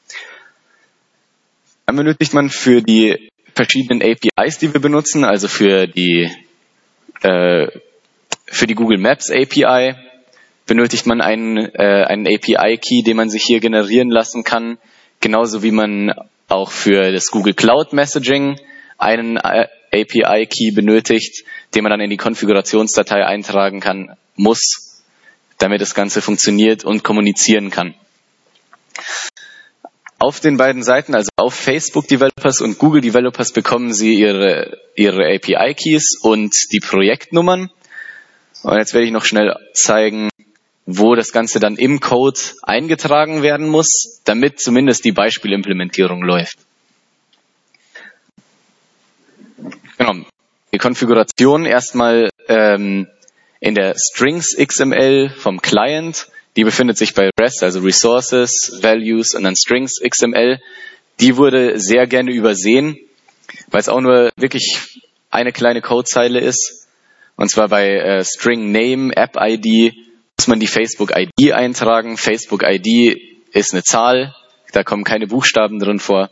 Dann benötigt man für die verschiedenen APIs, die wir benutzen, also für die Google Maps API, benötigt man einen API-Key, den man sich hier generieren lassen kann, genauso wie man auch für das Google Cloud Messaging einen API-Key benötigt, den man dann in die Konfigurationsdatei eintragen muss, damit das Ganze funktioniert und kommunizieren kann. Auf den beiden Seiten, also auf Facebook Developers und Google Developers, bekommen Sie ihre API-Keys und die Projektnummern. Und jetzt werde ich noch schnell zeigen, wo das Ganze dann im Code eingetragen werden muss, damit zumindest die Beispielimplementierung läuft. Genau. Die Konfiguration erstmal in der Strings XML vom Client. Die befindet sich bei REST, also Resources, Values und dann Strings XML. Die wurde sehr gerne übersehen, weil es auch nur wirklich eine kleine Codezeile ist. Und zwar bei String Name, App ID muss man die Facebook ID eintragen. Facebook ID ist eine Zahl, da kommen keine Buchstaben drin vor.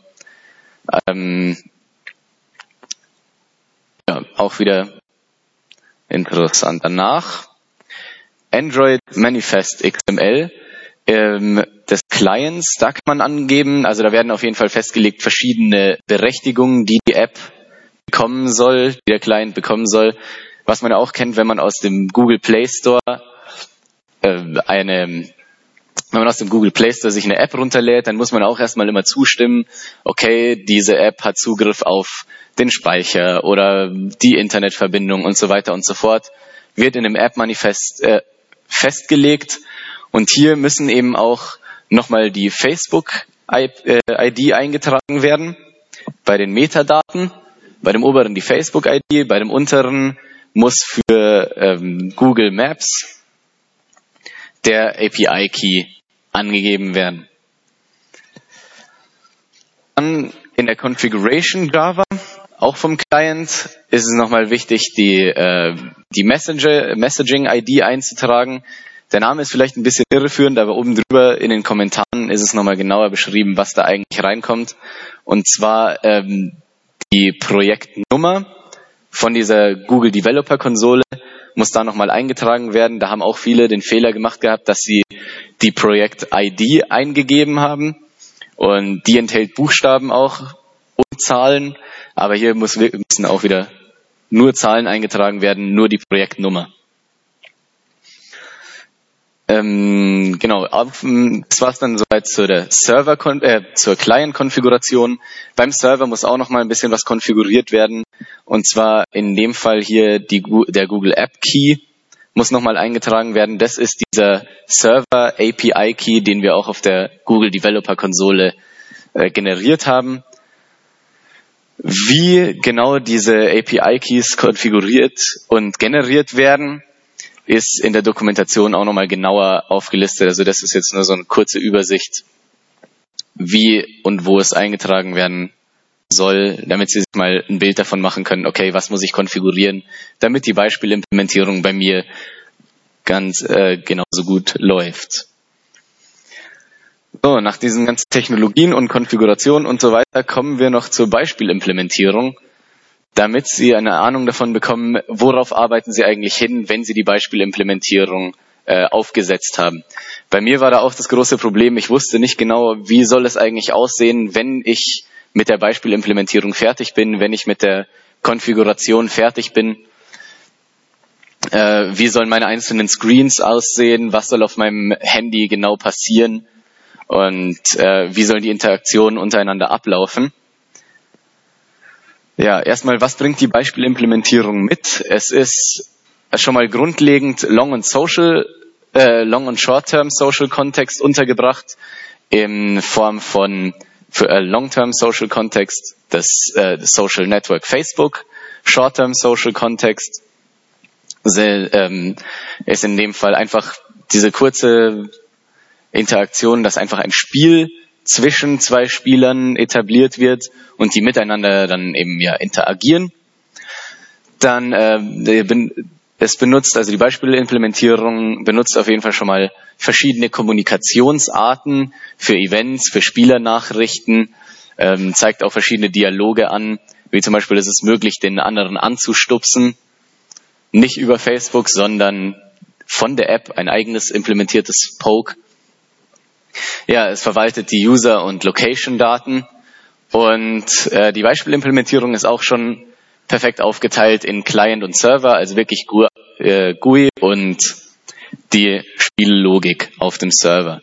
Auch wieder interessant. Danach Android Manifest XML des Clients, da kann man angeben, also da werden auf jeden Fall festgelegt verschiedene Berechtigungen, die App bekommen soll, die der Client bekommen soll. Was man ja auch kennt, wenn man aus dem Google Play Store sich eine App runterlädt, dann muss man auch erstmal immer zustimmen, okay, diese App hat Zugriff auf den Speicher oder die Internetverbindung und so weiter und so fort, wird in dem App-Manifest festgelegt. Und hier müssen eben auch nochmal die Facebook-ID eingetragen werden, bei den Metadaten, bei dem oberen die Facebook-ID, bei dem unteren muss für Google Maps der API-Key angegeben werden. Dann in der Configuration Java, auch vom Client, ist es nochmal wichtig, die Messaging-ID einzutragen. Der Name ist vielleicht ein bisschen irreführend, aber oben drüber in den Kommentaren ist es nochmal genauer beschrieben, was da eigentlich reinkommt. Und zwar die Projektnummer von dieser Google Developer Konsole muss da nochmal eingetragen werden. Da haben auch viele den Fehler gemacht gehabt, dass sie die Projekt-ID eingegeben haben. Und die enthält Buchstaben auch und Zahlen. Aber hier müssen auch wieder nur Zahlen eingetragen werden, nur die Projektnummer. Genau, das war's dann soweit zur Client-Konfiguration. Beim Server muss auch noch mal ein bisschen was konfiguriert werden. Und zwar in dem Fall hier der Google App Key muss noch mal eingetragen werden. Das ist dieser Server API Key, den wir auch auf der Google Developer Konsole generiert haben. Wie genau diese API Keys konfiguriert und generiert werden, ist in der Dokumentation auch nochmal genauer aufgelistet. Also das ist jetzt nur so eine kurze Übersicht, wie und wo es eingetragen werden soll, damit Sie sich mal ein Bild davon machen können, okay, was muss ich konfigurieren, damit die Beispielimplementierung bei mir ganz genauso gut läuft. So, nach diesen ganzen Technologien und Konfigurationen und so weiter kommen wir noch zur Beispielimplementierung, damit Sie eine Ahnung davon bekommen, worauf arbeiten Sie eigentlich hin, wenn Sie die Beispielimplementierung aufgesetzt haben. Bei mir war da auch das große Problem, ich wusste nicht genau, wie soll es eigentlich aussehen, wenn ich mit der Beispielimplementierung fertig bin, wenn ich mit der Konfiguration fertig bin. Wie sollen meine einzelnen Screens aussehen, was soll auf meinem Handy genau passieren und wie sollen die Interaktionen untereinander ablaufen. Ja, erstmal, was bringt die Beispielimplementierung mit? Es ist schon mal grundlegend Long- und Short-Term Social Context untergebracht in Form von für Long-Term Social Context das Social Network Facebook, Short-Term Social Context ist in dem Fall einfach diese kurze Interaktion, dass einfach ein Spiel zwischen zwei Spielern etabliert wird und die miteinander dann eben ja interagieren. Dann es benutzt, also die Beispielimplementierung benutzt auf jeden Fall schon mal verschiedene Kommunikationsarten für Events, für Spielernachrichten, zeigt auch verschiedene Dialoge an, wie zum Beispiel ist es möglich, den anderen anzustupsen, nicht über Facebook, sondern von der App, ein eigenes implementiertes Poke. Ja, es verwaltet die User- und Location-Daten und die Beispielimplementierung ist auch schon perfekt aufgeteilt in Client und Server, also wirklich GUI und die Spiellogik auf dem Server.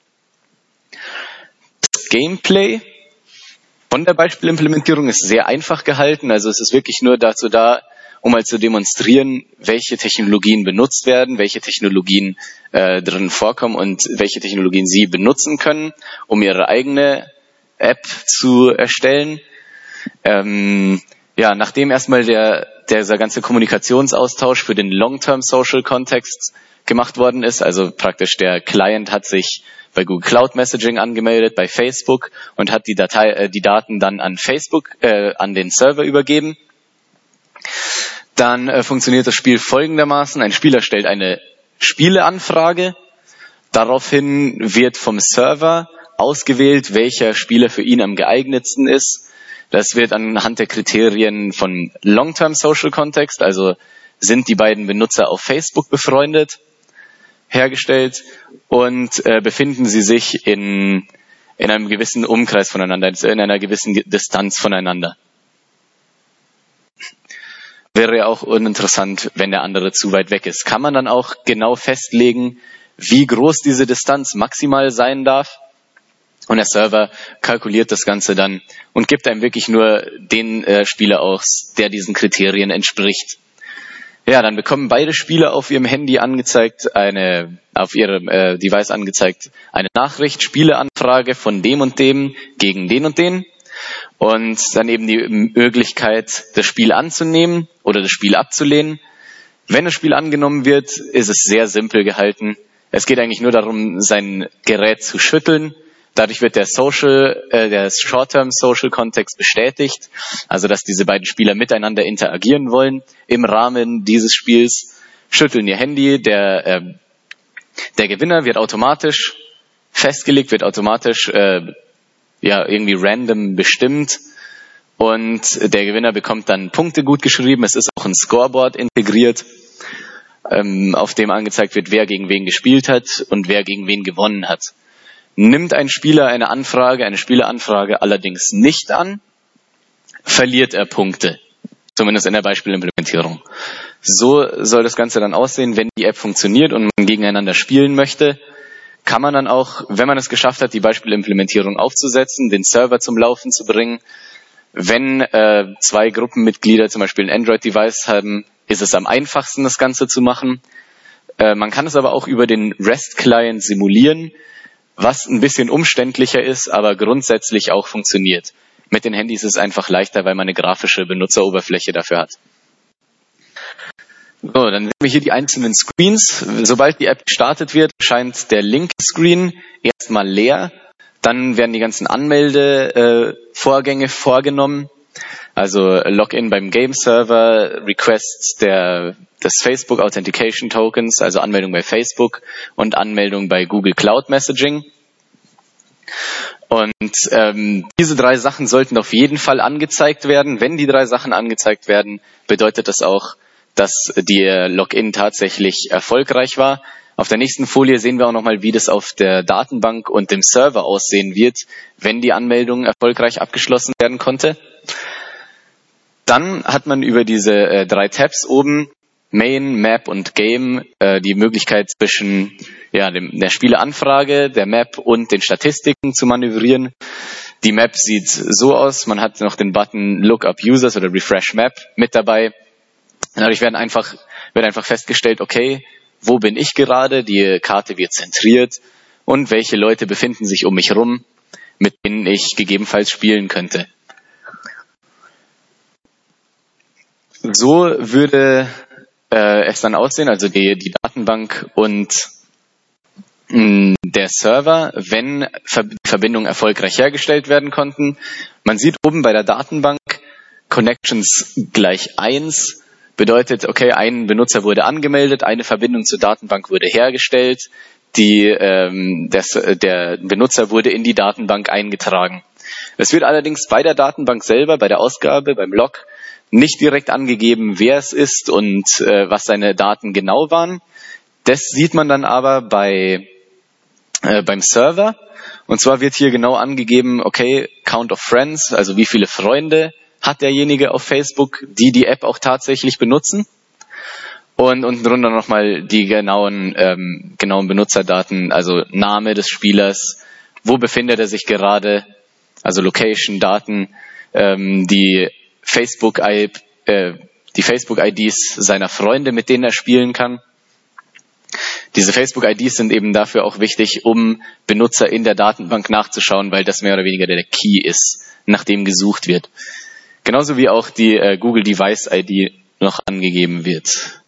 Das Gameplay von der Beispielimplementierung ist sehr einfach gehalten, also es ist wirklich nur dazu da, um mal zu demonstrieren, welche Technologien benutzt werden, welche Technologien drin vorkommen und welche Technologien Sie benutzen können, um Ihre eigene App zu erstellen. Ja, nachdem erstmal dieser ganze Kommunikationsaustausch für den Long-Term Social Context gemacht worden ist, also praktisch der Client hat sich bei Google Cloud Messaging angemeldet, bei Facebook und hat die Daten dann an Facebook, an den Server übergeben. Dann funktioniert das Spiel folgendermaßen. Ein Spieler stellt eine Spieleanfrage. Daraufhin wird vom Server ausgewählt, welcher Spieler für ihn am geeignetsten ist. Das wird anhand der Kriterien von Long-Term Social Context, also sind die beiden Benutzer auf Facebook befreundet, hergestellt und befinden sie sich in einem gewissen Umkreis voneinander, in einer gewissen Distanz voneinander. Wäre ja auch uninteressant, wenn der andere zu weit weg ist. Kann man dann auch genau festlegen, wie groß diese Distanz maximal sein darf? Und der Server kalkuliert das Ganze dann und gibt einem wirklich nur den Spieler aus, der diesen Kriterien entspricht. Ja, dann bekommen beide Spieler auf ihrem Handy angezeigt, auf ihrem Device angezeigt, eine Nachricht, Spieleanfrage von dem und dem gegen den und den. Und dann eben die Möglichkeit, das Spiel anzunehmen oder das Spiel abzulehnen. Wenn das Spiel angenommen wird, ist es sehr simpel gehalten. Es geht eigentlich nur darum, sein Gerät zu schütteln. Dadurch wird der Short-Term Social Context bestätigt, also dass diese beiden Spieler miteinander interagieren wollen im Rahmen dieses Spiels, schütteln ihr Handy, der Gewinner wird automatisch festgelegt, wird automatisch irgendwie random bestimmt und der Gewinner bekommt dann Punkte gut geschrieben. Es ist auch ein Scoreboard integriert, auf dem angezeigt wird, wer gegen wen gespielt hat und wer gegen wen gewonnen hat. Nimmt ein Spieler eine Spieleanfrage allerdings nicht an, verliert er Punkte. Zumindest in der Beispielimplementierung. So soll das Ganze dann aussehen, wenn die App funktioniert und man gegeneinander spielen möchte, kann man dann auch, wenn man es geschafft hat, die Beispielimplementierung aufzusetzen, den Server zum Laufen zu bringen. Wenn zwei Gruppenmitglieder zum Beispiel ein Android-Device haben, ist es am einfachsten, das Ganze zu machen. Man kann es aber auch über den REST-Client simulieren, was ein bisschen umständlicher ist, aber grundsätzlich auch funktioniert. Mit den Handys ist es einfach leichter, weil man eine grafische Benutzeroberfläche dafür hat. So, dann sehen wir hier die einzelnen Screens. Sobald die App gestartet wird, scheint der linke Screen erstmal leer Dann werden die ganzen Anmeldevorgänge vorgenommen. Also Login beim Game-Server, Requests des Facebook Authentication Tokens, also Anmeldung bei Facebook und Anmeldung bei Google Cloud Messaging. Und diese 3 Sachen sollten auf jeden Fall angezeigt werden. Wenn die 3 Sachen angezeigt werden, bedeutet das auch, dass die Login tatsächlich erfolgreich war. Auf der nächsten Folie sehen wir auch nochmal, wie das auf der Datenbank und dem Server aussehen wird, wenn die Anmeldung erfolgreich abgeschlossen werden konnte. Dann hat man über diese 3 Tabs oben, Main, Map und Game, die Möglichkeit zwischen der Spieleanfrage, der Map und den Statistiken zu manövrieren. Die Map sieht so aus, man hat noch den Button Look Up Users oder Refresh Map mit dabei. Dadurch wird einfach festgestellt, okay, wo bin ich gerade? Die Karte wird zentriert und welche Leute befinden sich um mich rum, mit denen ich gegebenenfalls spielen könnte. So würde es dann aussehen, also die Datenbank und der Server, wenn Verbindungen erfolgreich hergestellt werden konnten. Man sieht oben bei der Datenbank Connections gleich 1, bedeutet, okay, ein Benutzer wurde angemeldet, eine Verbindung zur Datenbank wurde hergestellt, der Benutzer wurde in die Datenbank eingetragen. Es wird allerdings bei der Datenbank selber, bei der Ausgabe, beim Log, nicht direkt angegeben, wer es ist und was seine Daten genau waren. Das sieht man dann aber beim Server. Und zwar wird hier genau angegeben, okay, Count of Friends, also wie viele Freunde hat derjenige auf Facebook, die App auch tatsächlich benutzen. Und unten drunter nochmal die genauen Benutzerdaten, also Name des Spielers, wo befindet er sich gerade, also Location-Daten, die Facebook-IDs seiner Freunde, mit denen er spielen kann. Diese Facebook-IDs sind eben dafür auch wichtig, um Benutzer in der Datenbank nachzuschauen, weil das mehr oder weniger der Key ist, nach dem gesucht wird. Genauso wie auch die Google Device ID noch angegeben wird.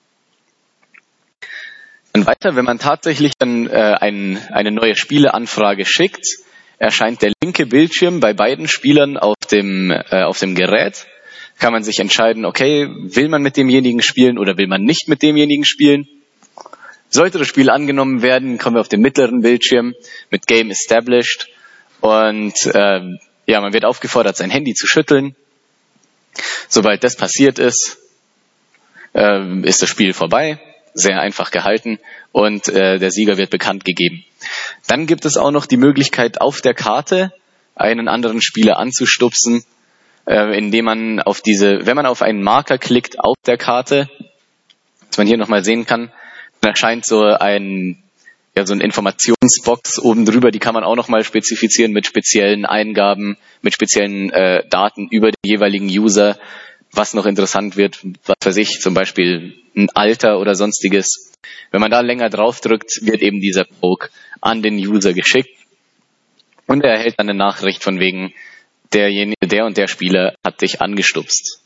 Dann weiter, wenn man tatsächlich dann eine neue Spieleanfrage schickt, erscheint der linke Bildschirm bei beiden Spielern auf dem Gerät. Kann man sich entscheiden, okay, will man mit demjenigen spielen oder will man nicht mit demjenigen spielen? Sollte das Spiel angenommen werden, kommen wir auf den mittleren Bildschirm mit Game Established und man wird aufgefordert, sein Handy zu schütteln. Sobald das passiert ist, ist das Spiel vorbei, sehr einfach gehalten und der Sieger wird bekannt gegeben. Dann gibt es auch noch die Möglichkeit, auf der Karte einen anderen Spieler anzustupsen, indem man wenn man auf einen Marker klickt auf der Karte, was man hier nochmal sehen kann, dann erscheint so ein Informationsbox oben drüber, die kann man auch nochmal spezifizieren mit speziellen Eingaben, mit speziellen Daten über den jeweiligen User, was noch interessant wird, was weiß ich, zum Beispiel ein Alter oder sonstiges. Wenn man da länger drauf drückt, wird eben dieser Poke an den User geschickt und er erhält dann eine Nachricht von wegen, der und der Spieler hat dich angestupst.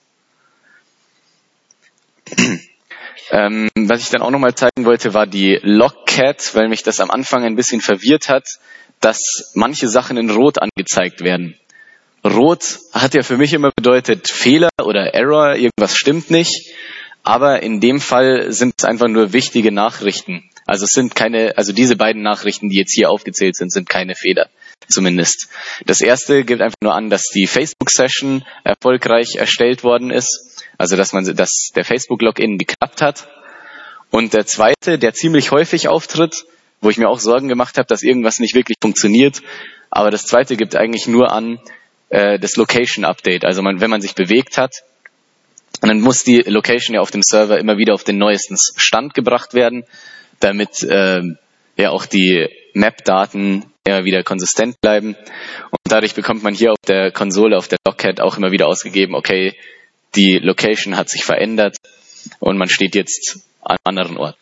Was ich dann auch nochmal zeigen wollte, war die Logcat, weil mich das am Anfang ein bisschen verwirrt hat, dass manche Sachen in Rot angezeigt werden. Rot hat ja für mich immer bedeutet Fehler oder Error, irgendwas stimmt nicht. Aber in dem Fall sind es einfach nur wichtige Nachrichten. Also diese beiden Nachrichten, die jetzt hier aufgezählt sind, sind keine Fehler, zumindest. Das erste gibt einfach nur an, dass die Facebook-Session erfolgreich erstellt worden ist. Also dass der Facebook-Login geklappt hat. Und der zweite, der ziemlich häufig auftritt, wo ich mir auch Sorgen gemacht habe, dass irgendwas nicht wirklich funktioniert. Aber das zweite gibt eigentlich nur an das Location-Update. Also wenn man sich bewegt hat, dann muss die Location ja auf dem Server immer wieder auf den neuesten Stand gebracht werden, damit auch die Map-Daten immer wieder konsistent bleiben. Und dadurch bekommt man hier auf der Konsole, auf der Logcat auch immer wieder ausgegeben, okay, die Location hat sich verändert und man steht jetzt an einem anderen Ort.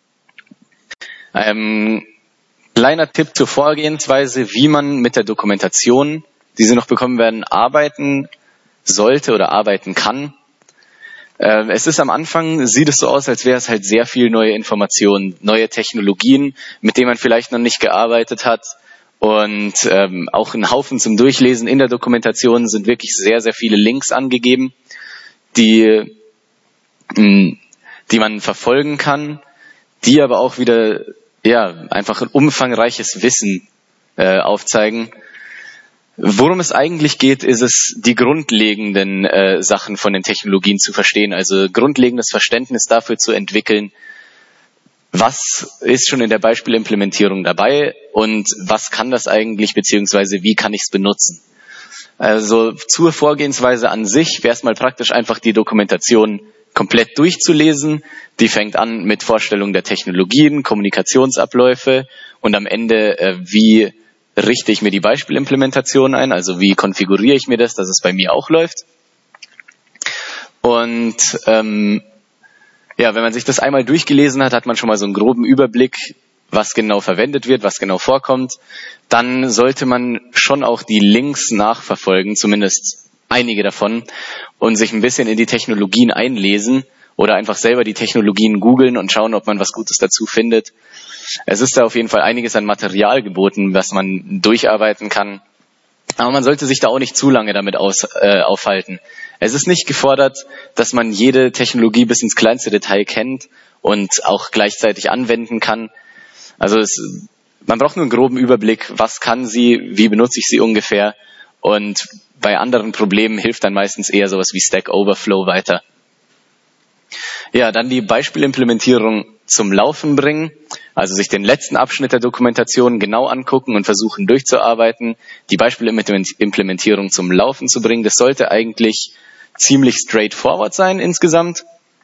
Kleiner Tipp zur Vorgehensweise, wie man mit der Dokumentation, die Sie noch bekommen werden, arbeiten sollte oder arbeiten kann. Es ist am Anfang, sieht es so aus, als wäre es halt sehr viel neue Informationen, neue Technologien, mit denen man vielleicht noch nicht gearbeitet hat. und auch ein Haufen zum Durchlesen. In der Dokumentation sind wirklich sehr, sehr viele Links angegeben, die man verfolgen kann, die aber auch wieder einfach ein umfangreiches Wissen aufzeigen. Worum es eigentlich geht, ist es, die grundlegenden Sachen von den Technologien zu verstehen, also grundlegendes Verständnis dafür zu entwickeln, was ist schon in der Beispielimplementierung dabei und was kann das eigentlich, beziehungsweise wie kann ich es benutzen. Also zur Vorgehensweise an sich wäre es mal praktisch, einfach die Dokumentation komplett durchzulesen. Die fängt an mit Vorstellung der Technologien, Kommunikationsabläufe und am Ende, wie richte ich mir die Beispielimplementation ein, also wie konfiguriere ich mir das, dass es bei mir auch läuft. Und wenn man sich das einmal durchgelesen hat, hat man schon mal so einen groben Überblick, was genau verwendet wird, was genau vorkommt. Dann sollte man schon auch die Links nachverfolgen, zumindest einige davon, und sich ein bisschen in die Technologien einlesen oder einfach selber die Technologien googeln und schauen, ob man was Gutes dazu findet. Es ist da auf jeden Fall einiges an Material geboten, was man durcharbeiten kann. Aber man sollte sich da auch nicht zu lange damit aufhalten. Es ist nicht gefordert, dass man jede Technologie bis ins kleinste Detail kennt und auch gleichzeitig anwenden kann. Also man braucht nur einen groben Überblick, was kann sie, wie benutze ich sie ungefähr. Und bei anderen Problemen hilft dann meistens eher sowas wie Stack Overflow weiter. Ja, dann die Beispielimplementierung zum Laufen bringen, also sich den letzten Abschnitt der Dokumentation genau angucken und versuchen durchzuarbeiten, die Beispielimplementierung zum Laufen zu bringen. Das sollte eigentlich ziemlich straightforward sein insgesamt.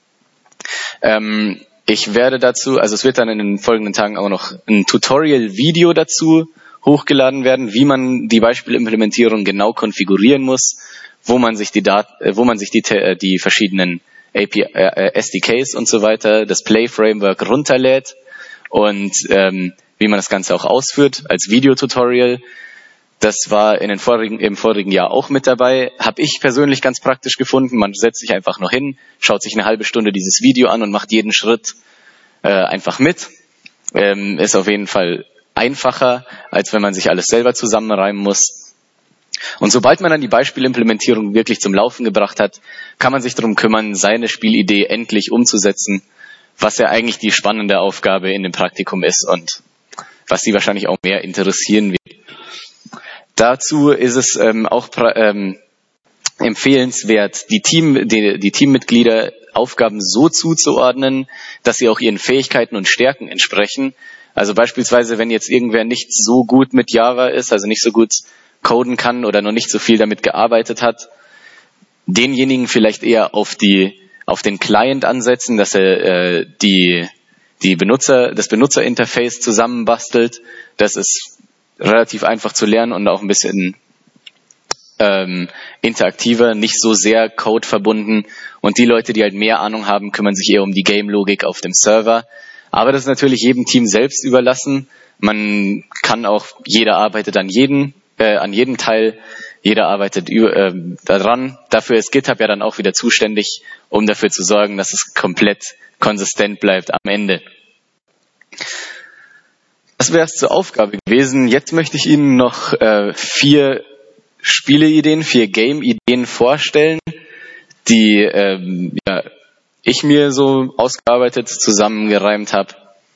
Ich werde dazu, also es wird dann in den folgenden Tagen auch noch ein Tutorial-Video dazu hochgeladen werden, wie man die Beispielimplementierung genau konfigurieren muss, wo man sich die verschiedenen SDKs und so weiter, das Play-Framework runterlädt und wie man das Ganze auch ausführt als Videotutorial. Das war im vorigen Jahr auch mit dabei. Habe ich persönlich ganz praktisch gefunden. Man setzt sich einfach noch hin, schaut sich eine halbe Stunde dieses Video an und macht jeden Schritt einfach mit. Ist auf jeden Fall einfacher, als wenn man sich alles selber zusammenreimen muss. Und sobald man dann die Beispielimplementierung wirklich zum Laufen gebracht hat, kann man sich darum kümmern, seine Spielidee endlich umzusetzen, was ja eigentlich die spannende Aufgabe in dem Praktikum ist und was Sie wahrscheinlich auch mehr interessieren wird. Dazu ist es auch empfehlenswert, die Teammitglieder Aufgaben so zuzuordnen, dass sie auch ihren Fähigkeiten und Stärken entsprechen. Also beispielsweise, wenn jetzt irgendwer nicht so gut mit Java ist, also nicht so gut coden kann oder noch nicht so viel damit gearbeitet hat, denjenigen vielleicht eher auf den Client ansetzen, dass er das Benutzerinterface zusammenbastelt. Das ist relativ einfach zu lernen und auch ein bisschen interaktiver, nicht so sehr Code verbunden. Und die Leute, die halt mehr Ahnung haben, kümmern sich eher um die Game-Logik auf dem Server. Aber das ist natürlich jedem Team selbst überlassen. Man kann auch, jeder arbeitet an jedem Teil, jeder arbeitet daran. Dafür ist GitHub ja dann auch wieder zuständig, um dafür zu sorgen, dass es komplett konsistent bleibt am Ende. Das wäre es zur Aufgabe gewesen. Jetzt möchte ich Ihnen noch 4 Spieleideen, 4 Game-Ideen vorstellen, die ich mir so ausgearbeitet, zusammengereimt habe.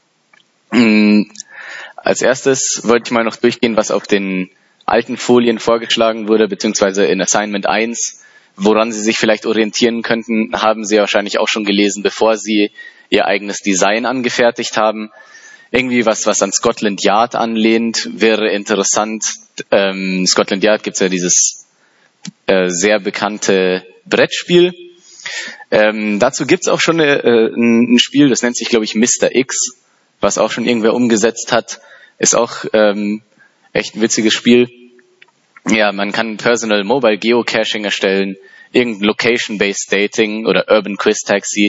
Als erstes wollte ich mal noch durchgehen, was auf den alten Folien vorgeschlagen wurde, beziehungsweise in Assignment 1, woran Sie sich vielleicht orientieren könnten, haben Sie wahrscheinlich auch schon gelesen, bevor Sie Ihr eigenes Design angefertigt haben. Irgendwie was an Scotland Yard anlehnt, wäre interessant. Scotland Yard gibt's ja dieses sehr bekannte Brettspiel. Dazu gibt's auch schon ein Spiel, das nennt sich, glaube ich, Mr. X, was auch schon irgendwer umgesetzt hat. Ist auch echt ein witziges Spiel. Ja, man kann Personal Mobile Geocaching erstellen, irgendein Location-Based Dating oder Urban Quiz Taxi.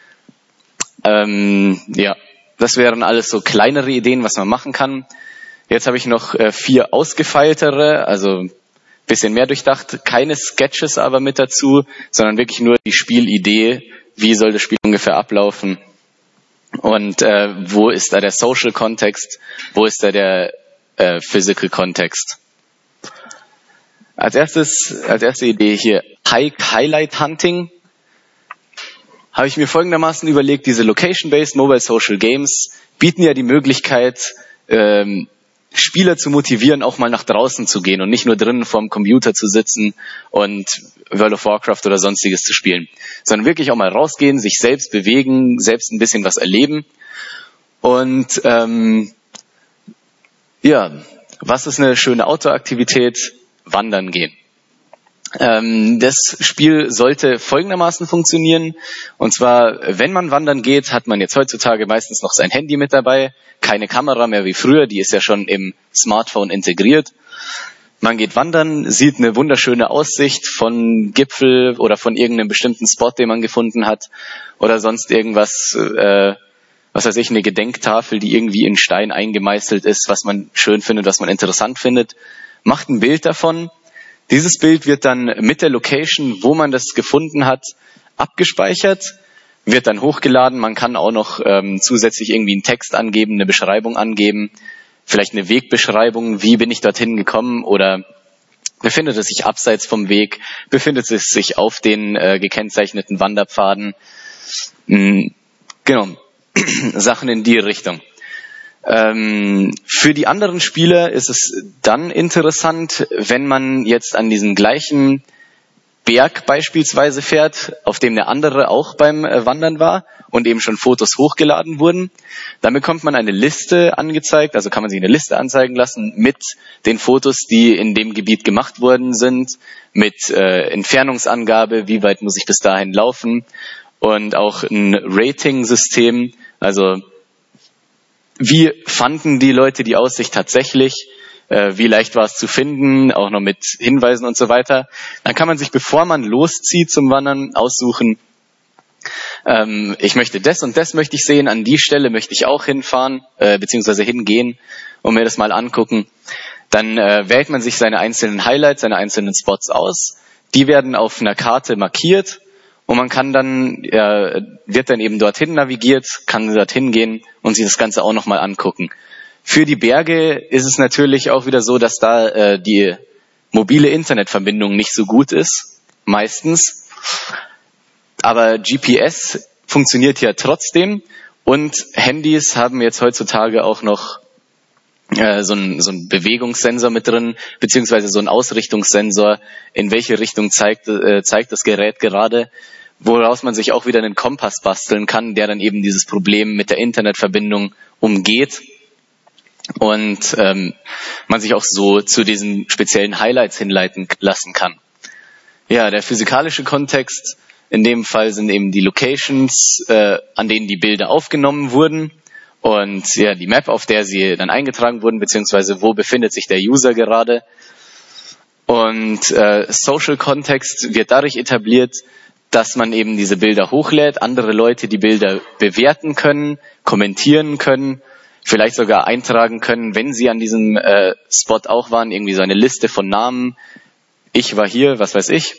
Das wären alles so kleinere Ideen, was man machen kann. Jetzt habe ich noch 4 ausgefeiltere, also ein bisschen mehr durchdacht. Keine Sketches aber mit dazu, sondern wirklich nur die Spielidee. Wie soll das Spiel ungefähr ablaufen? Und wo ist da der Social Kontext? Wo ist da der Physical Context. Als erste Idee hier Highlight Hunting. Habe ich mir folgendermaßen überlegt, diese Location-Based Mobile Social Games bieten ja die Möglichkeit, Spieler zu motivieren, auch mal nach draußen zu gehen und nicht nur drinnen vorm Computer zu sitzen und World of Warcraft oder sonstiges zu spielen, sondern wirklich auch mal rausgehen, sich selbst bewegen, selbst ein bisschen was erleben. Und was ist eine schöne Outdoor-Aktivität? Wandern gehen. Das Spiel sollte folgendermaßen funktionieren. Und zwar, wenn man wandern geht, hat man jetzt heutzutage meistens noch sein Handy mit dabei. Keine Kamera mehr wie früher, die ist ja schon im Smartphone integriert. Man geht wandern, sieht eine wunderschöne Aussicht von Gipfel oder von irgendeinem bestimmten Spot, den man gefunden hat. Oder sonst irgendwas, eine Gedenktafel, die irgendwie in Stein eingemeißelt ist, was man schön findet, was man interessant findet. Macht ein Bild davon. Dieses Bild wird dann mit der Location, wo man das gefunden hat, abgespeichert, wird dann hochgeladen. Man kann auch noch zusätzlich irgendwie einen Text angeben, eine Beschreibung angeben, vielleicht eine Wegbeschreibung, wie bin ich dorthin gekommen oder befindet es sich abseits vom Weg, befindet es sich auf den gekennzeichneten Wanderpfaden. Genau, Sachen in die Richtung. Für die anderen Spieler ist es dann interessant, wenn man jetzt an diesen gleichen Berg beispielsweise fährt, auf dem der andere auch beim Wandern war und eben schon Fotos hochgeladen wurden. Dann bekommt man eine Liste angezeigt, also kann man sich eine Liste anzeigen lassen mit den Fotos, die in dem Gebiet gemacht worden sind, mit Entfernungsangabe, wie weit muss ich bis dahin laufen und auch ein Rating-System, also wie fanden die Leute die Aussicht tatsächlich? Wie leicht war es zu finden? Auch noch mit Hinweisen und so weiter. Dann kann man sich, bevor man loszieht zum Wandern, aussuchen, ich möchte das und das möchte ich sehen, an die Stelle möchte ich auch hinfahren, beziehungsweise hingehen und mir das mal angucken. Dann wählt man sich seine einzelnen Highlights, seine einzelnen Spots aus. Die werden auf einer Karte markiert. Und man kann dann, wird dann eben dorthin navigiert, kann dorthin gehen und sich das Ganze auch nochmal angucken. Für die Berge ist es natürlich auch wieder so, dass da die mobile Internetverbindung nicht so gut ist, meistens. Aber GPS funktioniert ja trotzdem und Handys haben jetzt heutzutage auch noch so ein Bewegungssensor mit drin, beziehungsweise so ein Ausrichtungssensor, in welche Richtung zeigt das Gerät gerade, woraus man sich auch wieder einen Kompass basteln kann, der dann eben dieses Problem mit der Internetverbindung umgeht und man sich auch so zu diesen speziellen Highlights hinleiten lassen kann. Ja, der physikalische Kontext, in dem Fall sind eben die Locations, an denen die Bilder aufgenommen wurden und ja, die Map, auf der sie dann eingetragen wurden, beziehungsweise wo befindet sich der User gerade. Und Social Context wird dadurch etabliert, dass man eben diese Bilder hochlädt, andere Leute die Bilder bewerten können, kommentieren können, vielleicht sogar eintragen können, wenn sie an diesem Spot auch waren, irgendwie so eine Liste von Namen. Ich war hier, was weiß ich.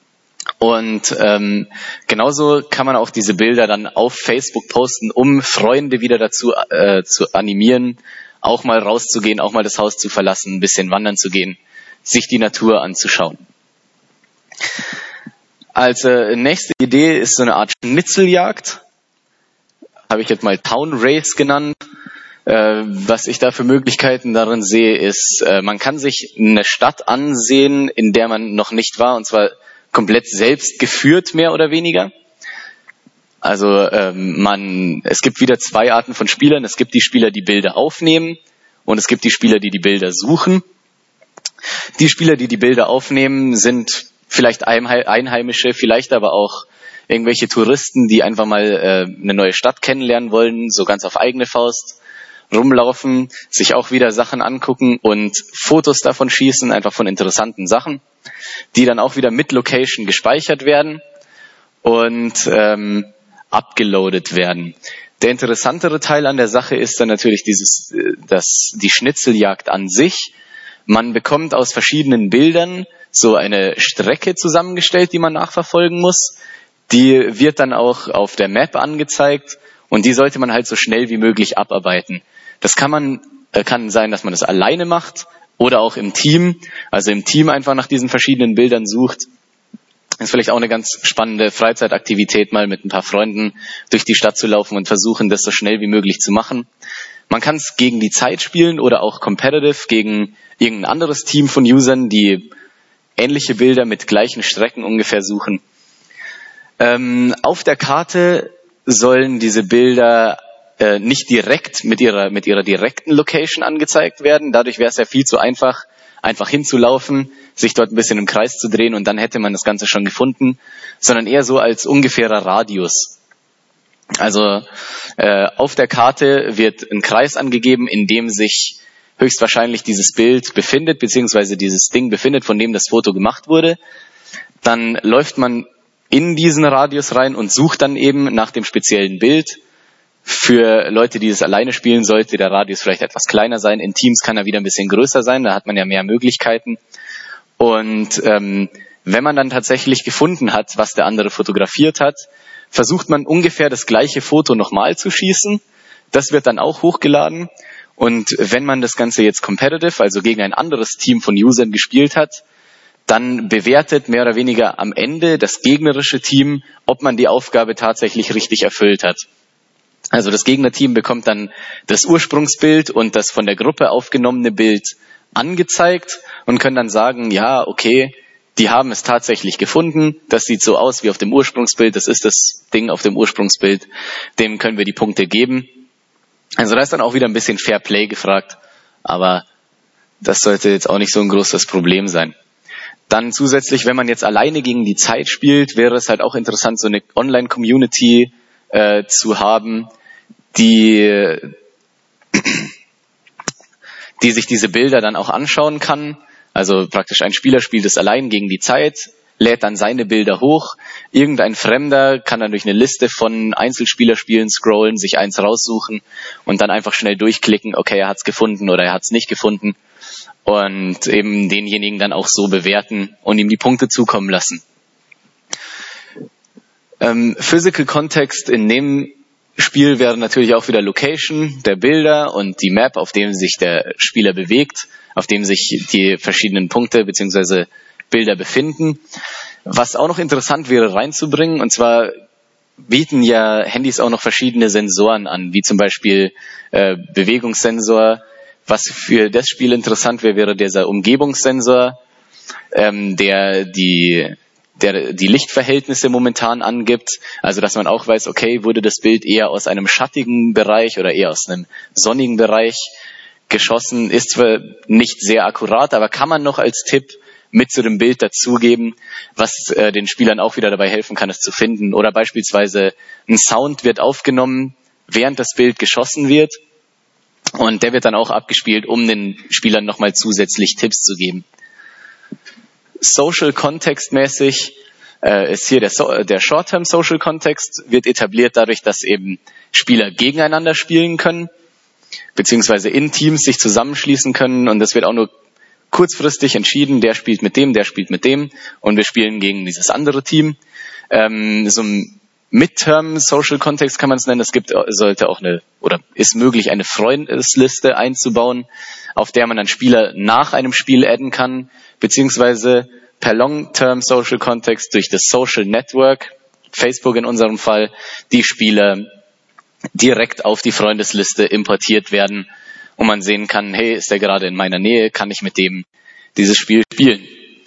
Und genauso kann man auch diese Bilder dann auf Facebook posten, um Freunde wieder dazu zu animieren, auch mal rauszugehen, auch mal das Haus zu verlassen, ein bisschen wandern zu gehen, sich die Natur anzuschauen. Als nächste Idee ist so eine Art Schnitzeljagd. Habe ich jetzt mal Town Race genannt. Was ich da für Möglichkeiten darin sehe, ist, man kann sich eine Stadt ansehen, in der man noch nicht war, und zwar komplett selbst geführt, mehr oder weniger. Also es gibt wieder zwei Arten von Spielern. Es gibt die Spieler, die Bilder aufnehmen, und es gibt die Spieler, die die Bilder suchen. Die Spieler, die die Bilder aufnehmen, sind vielleicht Einheimische, vielleicht aber auch irgendwelche Touristen, die einfach mal eine neue Stadt kennenlernen wollen, so ganz auf eigene Faust rumlaufen, sich auch wieder Sachen angucken und Fotos davon schießen, einfach von interessanten Sachen, die dann auch wieder mit Location gespeichert werden und abgeloadet werden. Der interessantere Teil an der Sache ist dann natürlich die Schnitzeljagd an sich. Man bekommt aus verschiedenen Bildern so eine Strecke zusammengestellt, die man nachverfolgen muss. Die wird dann auch auf der Map angezeigt und die sollte man halt so schnell wie möglich abarbeiten. Das kann man kann sein, dass man das alleine macht oder auch im Team. Also im Team einfach nach diesen verschiedenen Bildern sucht. Ist vielleicht auch eine ganz spannende Freizeitaktivität, mal mit ein paar Freunden durch die Stadt zu laufen und versuchen, das so schnell wie möglich zu machen. Man kann es gegen die Zeit spielen oder auch competitive gegen irgendein anderes Team von Usern, die ähnliche Bilder mit gleichen Strecken ungefähr suchen. Auf der Karte sollen diese Bilder nicht direkt mit ihrer direkten Location angezeigt werden. Dadurch wäre es ja viel zu einfach hinzulaufen, sich dort ein bisschen im Kreis zu drehen und dann hätte man das Ganze schon gefunden, sondern eher so als ungefährer Radius. Also auf der Karte wird ein Kreis angegeben, in dem sich höchstwahrscheinlich dieses Bild befindet, beziehungsweise dieses Ding befindet, von dem das Foto gemacht wurde. Dann läuft man in diesen Radius rein und sucht dann eben nach dem speziellen Bild. Für Leute, die es alleine spielen, sollte der Radius vielleicht etwas kleiner sein. In Teams kann er wieder ein bisschen größer sein, da hat man ja mehr Möglichkeiten. Und wenn man dann tatsächlich gefunden hat, was der andere fotografiert hat, versucht man ungefähr das gleiche Foto nochmal zu schießen. Das wird dann auch hochgeladen. Und wenn man das Ganze jetzt competitive, also gegen ein anderes Team von Usern gespielt hat, dann bewertet mehr oder weniger am Ende das gegnerische Team, ob man die Aufgabe tatsächlich richtig erfüllt hat. Also das Gegnerteam bekommt dann das Ursprungsbild und das von der Gruppe aufgenommene Bild angezeigt und können dann sagen, ja, okay, die haben es tatsächlich gefunden, das sieht so aus wie auf dem Ursprungsbild, das ist das Ding auf dem Ursprungsbild, dem können wir die Punkte geben. Also da ist dann auch wieder ein bisschen Fair Play gefragt, aber das sollte jetzt auch nicht so ein großes Problem sein. Dann zusätzlich, wenn man jetzt alleine gegen die Zeit spielt, wäre es halt auch interessant, so eine Online-Community zu haben, die sich diese Bilder dann auch anschauen kann. Also praktisch ein Spieler spielt es allein gegen die Zeit, lädt dann seine Bilder hoch. Irgendein Fremder kann dann durch eine Liste von Einzelspielerspielen scrollen, sich eins raussuchen und dann einfach schnell durchklicken, okay, er hat es gefunden oder er hat es nicht gefunden. Und eben denjenigen dann auch so bewerten und ihm die Punkte zukommen lassen. Physical Context in dem Spiel wäre natürlich auch wieder Location der Bilder und die Map, auf dem sich der Spieler bewegt, auf dem sich die verschiedenen Punkte bzw. Bilder befinden. Was auch noch interessant wäre reinzubringen, und zwar bieten ja Handys auch noch verschiedene Sensoren an, wie zum Beispiel Bewegungssensor. Was für das Spiel interessant wäre, wäre dieser Umgebungssensor, der die Lichtverhältnisse momentan angibt, also dass man auch weiß, okay, wurde das Bild eher aus einem schattigen Bereich oder eher aus einem sonnigen Bereich geschossen, ist zwar nicht sehr akkurat, aber kann man noch als Tipp mit zu dem Bild dazugeben, was den Spielern auch wieder dabei helfen kann, es zu finden. Oder beispielsweise ein Sound wird aufgenommen, während das Bild geschossen wird und der wird dann auch abgespielt, um den Spielern nochmal zusätzlich Tipps zu geben. Social Context mäßig ist hier der Short-Term Social Context, wird etabliert dadurch, dass eben Spieler gegeneinander spielen können, beziehungsweise in Teams sich zusammenschließen können und das wird auch nur kurzfristig entschieden, der spielt mit dem und wir spielen gegen dieses andere Team. So ein Midterm Social Context kann man es nennen, ist möglich, eine Freundesliste einzubauen, auf der man dann Spieler nach einem Spiel adden kann, beziehungsweise per Long-Term Social Context durch das Social Network, Facebook in unserem Fall, die Spieler direkt auf die Freundesliste importiert werden und man sehen kann, hey, ist der gerade in meiner Nähe, kann ich mit dem dieses Spiel spielen.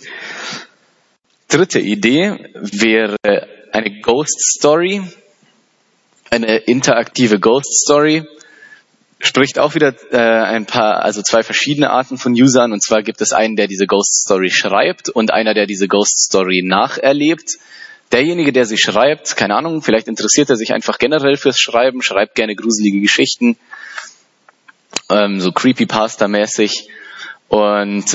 Dritte Idee wäre eine Ghost Story, eine interaktive Ghost Story. Spricht auch wieder zwei verschiedene Arten von Usern. Und zwar gibt es einen, der diese Ghost Story schreibt und einer, der diese Ghost Story nacherlebt. Derjenige, der sie schreibt, keine Ahnung, vielleicht interessiert er sich einfach generell fürs Schreiben, schreibt gerne gruselige Geschichten, so Creepypasta-mäßig. Und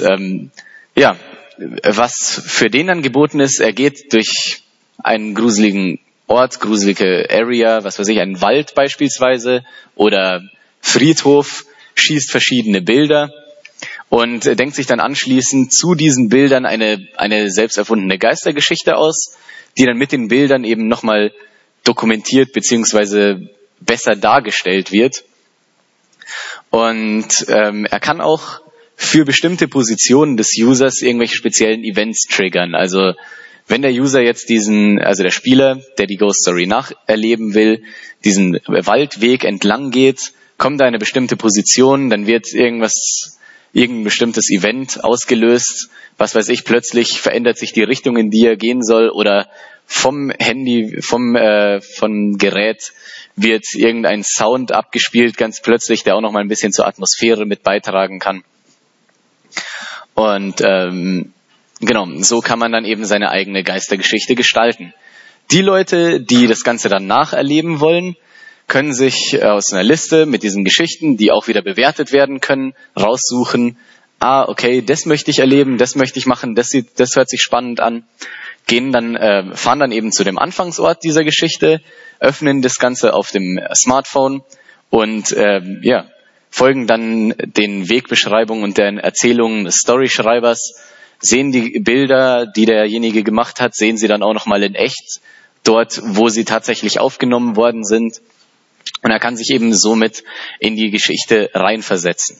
was für den dann geboten ist, er geht durch einen gruseligen Ort, gruselige Area, was weiß ich, einen Wald beispielsweise oder Friedhof, schießt verschiedene Bilder und denkt sich dann anschließend zu diesen Bildern eine selbst erfundene Geistergeschichte aus, die dann mit den Bildern eben nochmal dokumentiert bzw. besser dargestellt wird. Und er kann auch für bestimmte Positionen des Users irgendwelche speziellen Events triggern. Also wenn der User jetzt der Spieler, der die Ghost Story nacherleben will, diesen Waldweg entlang geht, kommt da eine bestimmte Position, dann wird irgendein bestimmtes Event ausgelöst, was weiß ich, plötzlich verändert sich die Richtung, in die er gehen soll, oder vom Handy, vom Gerät wird irgendein Sound abgespielt, ganz plötzlich, der auch noch mal ein bisschen zur Atmosphäre mit beitragen kann. Und genau, so kann man dann eben seine eigene Geistergeschichte gestalten. Die Leute, die das Ganze dann nacherleben wollen, können sich aus einer Liste mit diesen Geschichten, die auch wieder bewertet werden können, raussuchen, okay, das möchte ich erleben, das möchte ich machen, das hört sich spannend an, fahren dann eben zu dem Anfangsort dieser Geschichte, öffnen das Ganze auf dem Smartphone und folgen dann den Wegbeschreibungen und den Erzählungen des Storyschreibers, sehen die Bilder, die derjenige gemacht hat, sehen sie dann auch nochmal in echt, dort, wo sie tatsächlich aufgenommen worden sind. Und er kann sich eben somit in die Geschichte reinversetzen.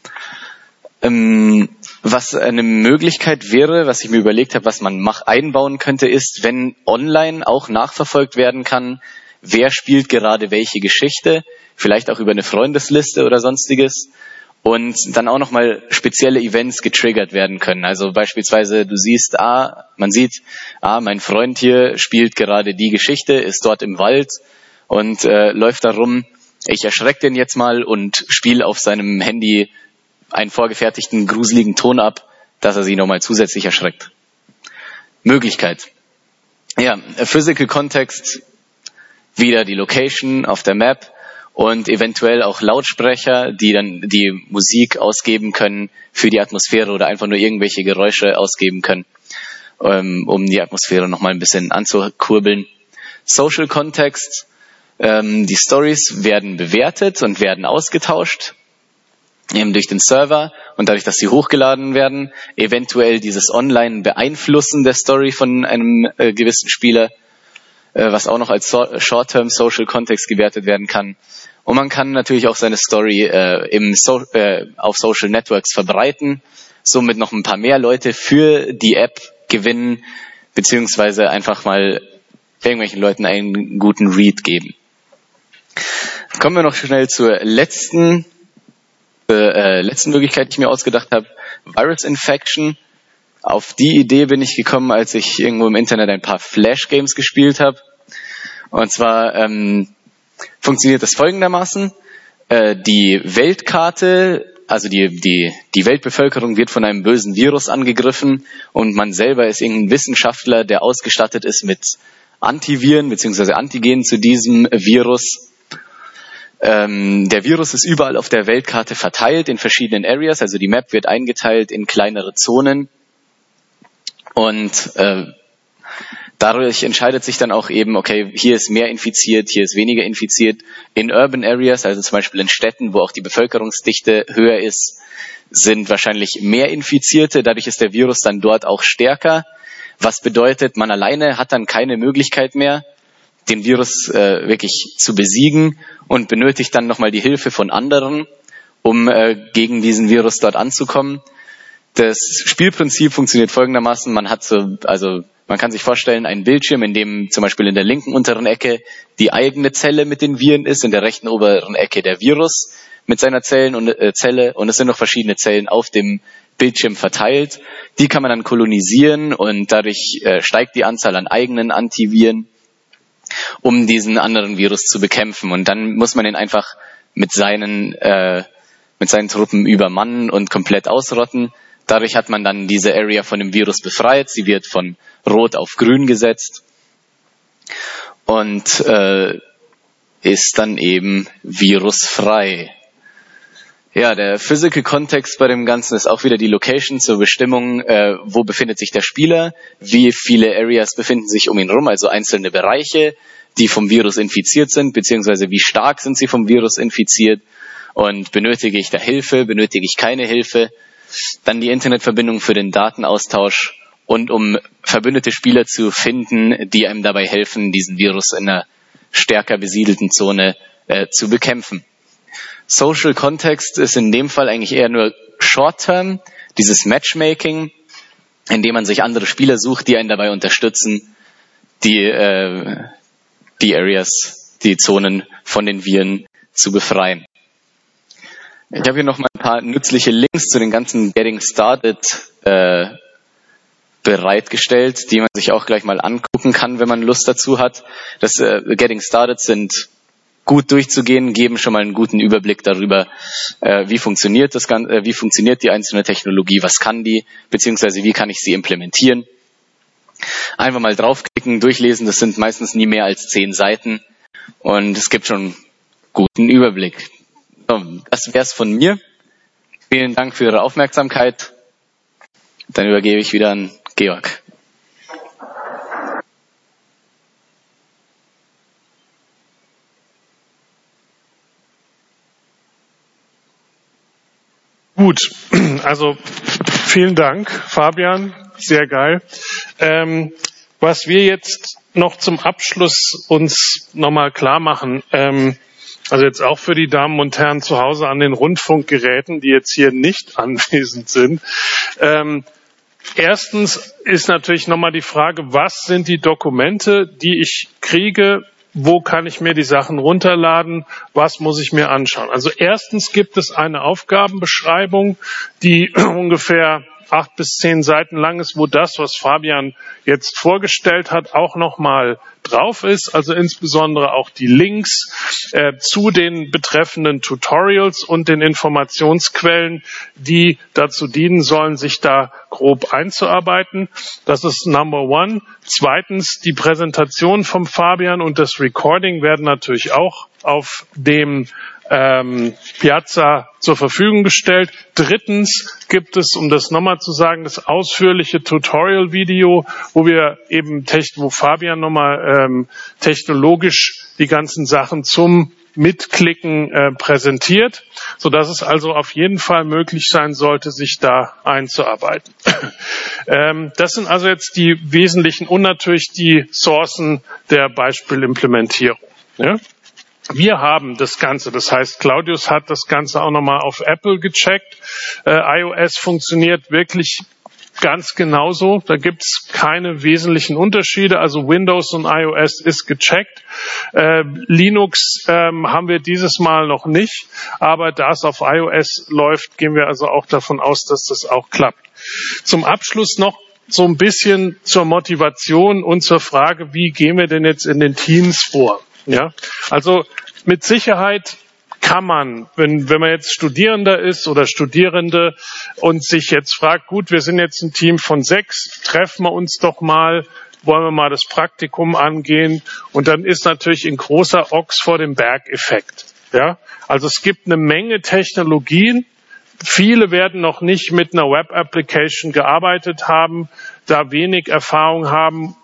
Was eine Möglichkeit wäre, was ich mir überlegt habe, was man einbauen könnte, ist, wenn online auch nachverfolgt werden kann, wer spielt gerade welche Geschichte, vielleicht auch über eine Freundesliste oder sonstiges, und dann auch nochmal spezielle Events getriggert werden können. Also beispielsweise man sieht, mein Freund hier spielt gerade die Geschichte, ist dort im Wald und läuft da rum. Ich erschrecke den jetzt mal und spiele auf seinem Handy einen vorgefertigten, gruseligen Ton ab, dass er sie nochmal zusätzlich erschreckt. Möglichkeit. Ja, Physical Context, wieder die Location auf der Map und eventuell auch Lautsprecher, die dann die Musik ausgeben können für die Atmosphäre oder einfach nur irgendwelche Geräusche ausgeben können, um die Atmosphäre nochmal ein bisschen anzukurbeln. Social Context, die Stories werden bewertet und werden ausgetauscht, eben durch den Server und dadurch, dass sie hochgeladen werden, eventuell dieses Online-Beeinflussen der Story von einem gewissen Spieler, was auch noch als Short-Term Social Context gewertet werden kann. Und man kann natürlich auch seine Story auf Social Networks verbreiten, somit noch ein paar mehr Leute für die App gewinnen, beziehungsweise einfach mal irgendwelchen Leuten einen guten Read geben. Kommen wir noch schnell zur letzten Möglichkeit, die ich mir ausgedacht habe, Virus Infection. Auf die Idee bin ich gekommen, als ich irgendwo im Internet ein paar Flash-Games gespielt habe. Und zwar funktioniert das folgendermaßen. Die Weltkarte, also die Weltbevölkerung wird von einem bösen Virus angegriffen und man selber ist irgendein Wissenschaftler, der ausgestattet ist mit Antiviren bzw. Antigenen zu diesem Virus. Der Virus ist überall auf der Weltkarte verteilt in verschiedenen Areas, also die Map wird eingeteilt in kleinere Zonen und dadurch entscheidet sich dann auch eben, okay, hier ist mehr infiziert, hier ist weniger infiziert. In Urban Areas, also zum Beispiel in Städten, wo auch die Bevölkerungsdichte höher ist, sind wahrscheinlich mehr Infizierte, dadurch ist der Virus dann dort auch stärker, was bedeutet, man alleine hat dann keine Möglichkeit mehr, den Virus wirklich zu besiegen und benötigt dann nochmal die Hilfe von anderen, um gegen diesen Virus dort anzukommen. Das Spielprinzip funktioniert folgendermaßen, man kann sich vorstellen, einen Bildschirm, in dem zum Beispiel in der linken unteren Ecke die eigene Zelle mit den Viren ist, in der rechten oberen Ecke der Virus mit seiner Zelle und es sind noch verschiedene Zellen auf dem Bildschirm verteilt. Die kann man dann kolonisieren und dadurch steigt die Anzahl an eigenen Antiviren, um diesen anderen Virus zu bekämpfen. Und dann muss man ihn einfach mit seinen Truppen übermannen und komplett ausrotten. Dadurch hat man dann diese Area von dem Virus befreit. Sie wird von Rot auf Grün gesetzt und ist dann eben virusfrei. Ja, der Physical Context bei dem Ganzen ist auch wieder die Location zur Bestimmung, wo befindet sich der Spieler, wie viele Areas befinden sich um ihn rum, also einzelne Bereiche, die vom Virus infiziert sind, beziehungsweise wie stark sind sie vom Virus infiziert und benötige ich da Hilfe, benötige ich keine Hilfe. Dann die Internetverbindung für den Datenaustausch und um verbündete Spieler zu finden, die einem dabei helfen, diesen Virus in einer stärker besiedelten Zone zu bekämpfen. Social Context ist in dem Fall eigentlich eher nur Short-Term, dieses Matchmaking, indem man sich andere Spieler sucht, die einen dabei unterstützen, die Areas, die Zonen von den Viren zu befreien. Ich habe hier noch mal ein paar nützliche Links zu den ganzen Getting Started bereitgestellt, die man sich auch gleich mal angucken kann, wenn man Lust dazu hat. Das Getting Started sind gut durchzugehen, geben schon mal einen guten Überblick darüber, wie funktioniert das Ganze, wie funktioniert die einzelne Technologie, was kann die, beziehungsweise wie kann ich sie implementieren. Einfach mal draufklicken, durchlesen, das sind meistens nie mehr als 10 Seiten und es gibt schon einen guten Überblick. So, das wär's von mir. Vielen Dank für Ihre Aufmerksamkeit. Dann übergebe ich wieder an Georg. Gut, also vielen Dank, Fabian, sehr geil. Was wir jetzt noch zum Abschluss uns nochmal klar machen, also jetzt auch für die Damen und Herren zu Hause an den Rundfunkgeräten, die jetzt hier nicht anwesend sind. Erstens ist natürlich nochmal die Frage, was sind die Dokumente, die ich kriege? Wo kann ich mir die Sachen runterladen? Was muss ich mir anschauen? Also erstens gibt es eine Aufgabenbeschreibung, die ungefähr 8 bis 10 Seiten lang ist, wo das, was Fabian jetzt vorgestellt hat, auch nochmal drauf ist. Also insbesondere auch die Links zu den betreffenden Tutorials und den Informationsquellen, die dazu dienen sollen, sich da grob einzuarbeiten. Das ist Number one. Zweitens, die Präsentation vom Fabian und das Recording werden natürlich auch auf dem Piazza zur Verfügung gestellt. Drittens gibt es, um das nochmal zu sagen, das ausführliche Tutorial-Video, wo Fabian nochmal technologisch die ganzen Sachen zum Mitklicken präsentiert, sodass es also auf jeden Fall möglich sein sollte, sich da einzuarbeiten. Das sind also jetzt die wesentlichen und natürlich die Sourcen der Beispielimplementierung. Ja? Wir haben das Ganze, das heißt, Claudius hat das Ganze auch nochmal auf Apple gecheckt. iOS funktioniert wirklich ganz genauso. Da gibt's keine wesentlichen Unterschiede. Also Windows und iOS ist gecheckt. Linux haben wir dieses Mal noch nicht. Aber da es auf iOS läuft, gehen wir also auch davon aus, dass das auch klappt. Zum Abschluss noch so ein bisschen zur Motivation und zur Frage, wie gehen wir denn jetzt in den Teams vor? Ja, also mit Sicherheit kann man, wenn man jetzt Studierender ist oder Studierende und sich jetzt fragt, gut, wir sind jetzt ein Team von 6, treffen wir uns doch mal, wollen wir mal das Praktikum angehen, und dann ist natürlich ein großer Ochs vor dem Berg-Effekt. Ja, also es gibt eine Menge Technologien. Viele werden noch nicht mit einer Web-Application gearbeitet haben, da wenig Erfahrung haben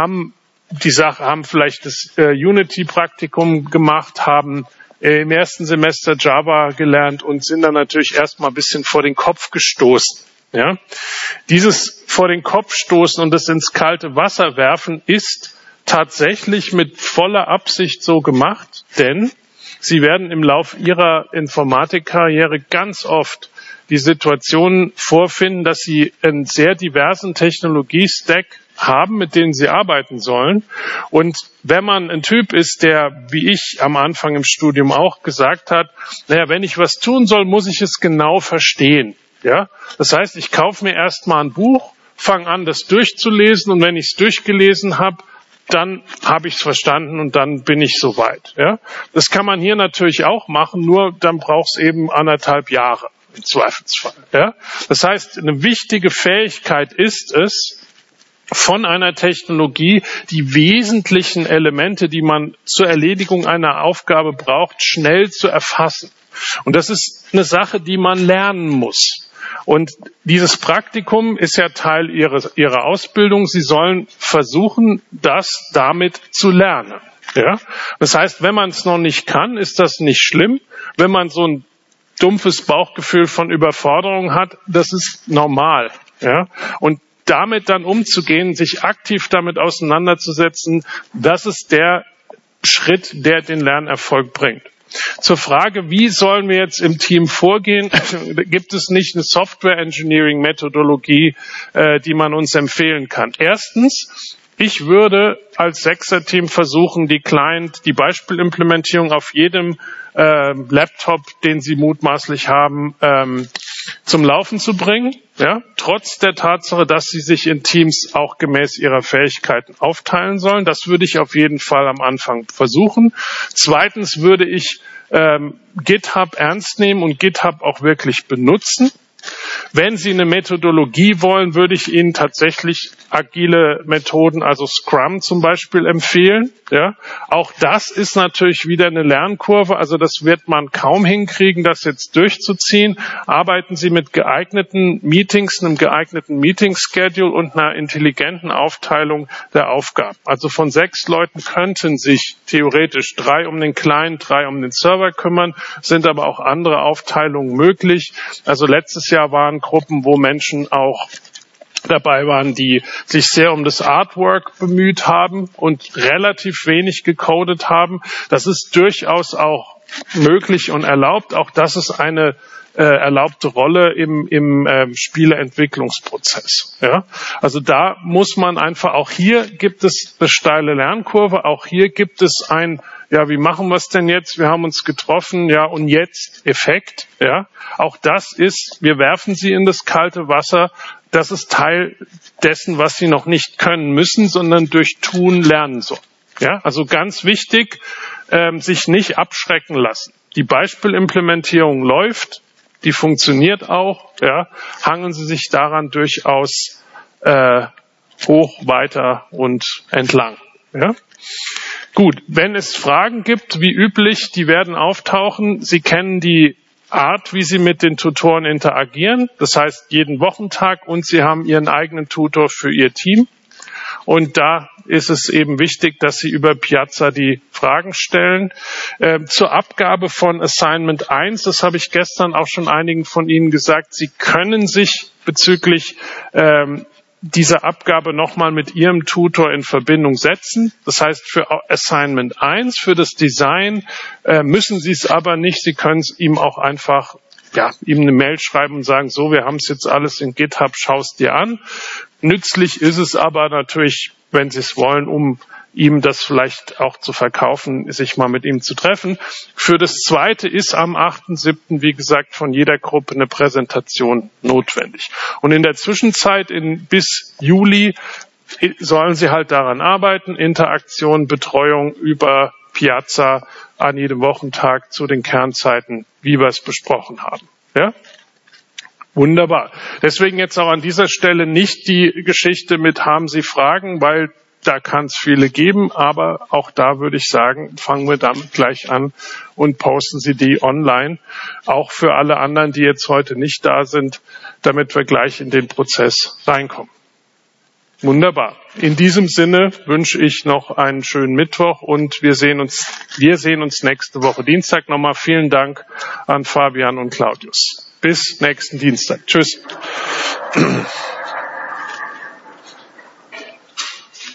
vielleicht das Unity-Praktikum gemacht, haben im ersten Semester Java gelernt und sind dann natürlich erstmal ein bisschen vor den Kopf gestoßen. Ja? Dieses vor den Kopf stoßen und das ins kalte Wasser werfen ist tatsächlich mit voller Absicht so gemacht, denn Sie werden im Lauf Ihrer Informatikkarriere ganz oft die Situation vorfinden, dass Sie einen sehr diversen Technologiestack haben, mit denen Sie arbeiten sollen. Und wenn man ein Typ ist, der, wie ich am Anfang im Studium auch gesagt hat, wenn ich was tun soll, muss ich es genau verstehen. Ja? Das heißt, ich kaufe mir erstmal ein Buch, fange an, das durchzulesen, und wenn ich es durchgelesen habe, dann habe ich es verstanden und dann bin ich soweit. Ja? Das kann man hier natürlich auch machen, nur dann braucht es eben 1,5 Jahre im Zweifelsfall. Ja? Das heißt, eine wichtige Fähigkeit ist es, von einer Technologie die wesentlichen Elemente, die man zur Erledigung einer Aufgabe braucht, schnell zu erfassen. Und das ist eine Sache, die man lernen muss. Und dieses Praktikum ist ja Teil ihrer Ausbildung. Sie sollen versuchen, das damit zu lernen. Ja? Das heißt, wenn man es noch nicht kann, ist das nicht schlimm. Wenn man so ein dumpfes Bauchgefühl von Überforderung hat, das ist normal. Ja? Und damit dann umzugehen, sich aktiv damit auseinanderzusetzen, das ist der Schritt, der den Lernerfolg bringt. Zur Frage, wie sollen wir jetzt im Team vorgehen, gibt es nicht eine Software-Engineering-Methodologie, die man uns empfehlen kann. Erstens, ich würde als Sechser-Team versuchen, die Beispielimplementierung auf jedem Laptop, den Sie mutmaßlich haben, zum Laufen zu bringen, ja, trotz der Tatsache, dass sie sich in Teams auch gemäß ihrer Fähigkeiten aufteilen sollen. Das würde ich auf jeden Fall am Anfang versuchen. Zweitens würde ich GitHub ernst nehmen und GitHub auch wirklich benutzen. Wenn Sie eine Methodologie wollen, würde ich Ihnen tatsächlich agile Methoden, also Scrum zum Beispiel, empfehlen. Ja, auch das ist natürlich wieder eine Lernkurve. Also das wird man kaum hinkriegen, das jetzt durchzuziehen. Arbeiten Sie mit geeigneten Meetings, einem geeigneten Meeting-Schedule und einer intelligenten Aufteilung der Aufgaben. Also von 6 Leuten könnten sich theoretisch 3 um den Client, 3 um den Server kümmern, sind aber auch andere Aufteilungen möglich. Also letztes Jahr waren Gruppen, wo Menschen auch dabei waren, die sich sehr um das Artwork bemüht haben und relativ wenig gecodet haben. Das ist durchaus auch möglich und erlaubt. Auch das ist eine erlaubte Rolle im Spieleentwicklungsprozess. Ja? Also da muss man einfach, auch hier gibt es eine steile Lernkurve, auch hier gibt es wie machen wir es denn jetzt? Wir haben uns getroffen, ja, und jetzt Effekt, ja. Auch das ist, wir werfen sie in das kalte Wasser. Das ist Teil dessen, was sie noch nicht können müssen, sondern durch Tun lernen sollen. Ja, also ganz wichtig, sich nicht abschrecken lassen. Die Beispielimplementierung läuft, die funktioniert auch, ja. Hangeln Sie sich daran durchaus hoch, weiter und entlang, ja. Gut, wenn es Fragen gibt, wie üblich, die werden auftauchen. Sie kennen die Art, wie Sie mit den Tutoren interagieren. Das heißt, jeden Wochentag, und Sie haben Ihren eigenen Tutor für Ihr Team. Und da ist es eben wichtig, dass Sie über Piazza die Fragen stellen. Zur Abgabe von Assignment 1, das habe ich gestern auch schon einigen von Ihnen gesagt, Sie können sich bezüglich diese Abgabe nochmal mit Ihrem Tutor in Verbindung setzen. Das heißt, für Assignment 1, für das Design, müssen Sie es aber nicht. Sie können es ihm auch einfach, ihm eine Mail schreiben und sagen, so, wir haben es jetzt alles in GitHub, schau es dir an. Nützlich ist es aber natürlich, wenn Sie es wollen, um ihm das vielleicht auch zu verkaufen, sich mal mit ihm zu treffen. Für das Zweite ist am 8.7., wie gesagt, von jeder Gruppe eine Präsentation notwendig. Und in der Zwischenzeit, bis Juli, sollen Sie halt daran arbeiten, Interaktion, Betreuung über Piazza an jedem Wochentag zu den Kernzeiten, wie wir es besprochen haben. Ja? Wunderbar. Deswegen jetzt auch an dieser Stelle nicht die Geschichte mit haben Sie Fragen, weil da kann es viele geben, aber auch da würde ich sagen, fangen wir damit gleich an und posten Sie die online, auch für alle anderen, die jetzt heute nicht da sind, damit wir gleich in den Prozess reinkommen. Wunderbar. In diesem Sinne wünsche ich noch einen schönen Mittwoch und wir sehen uns nächste Woche Dienstag. Nochmal vielen Dank an Fabian und Claudius. Bis nächsten Dienstag. Tschüss.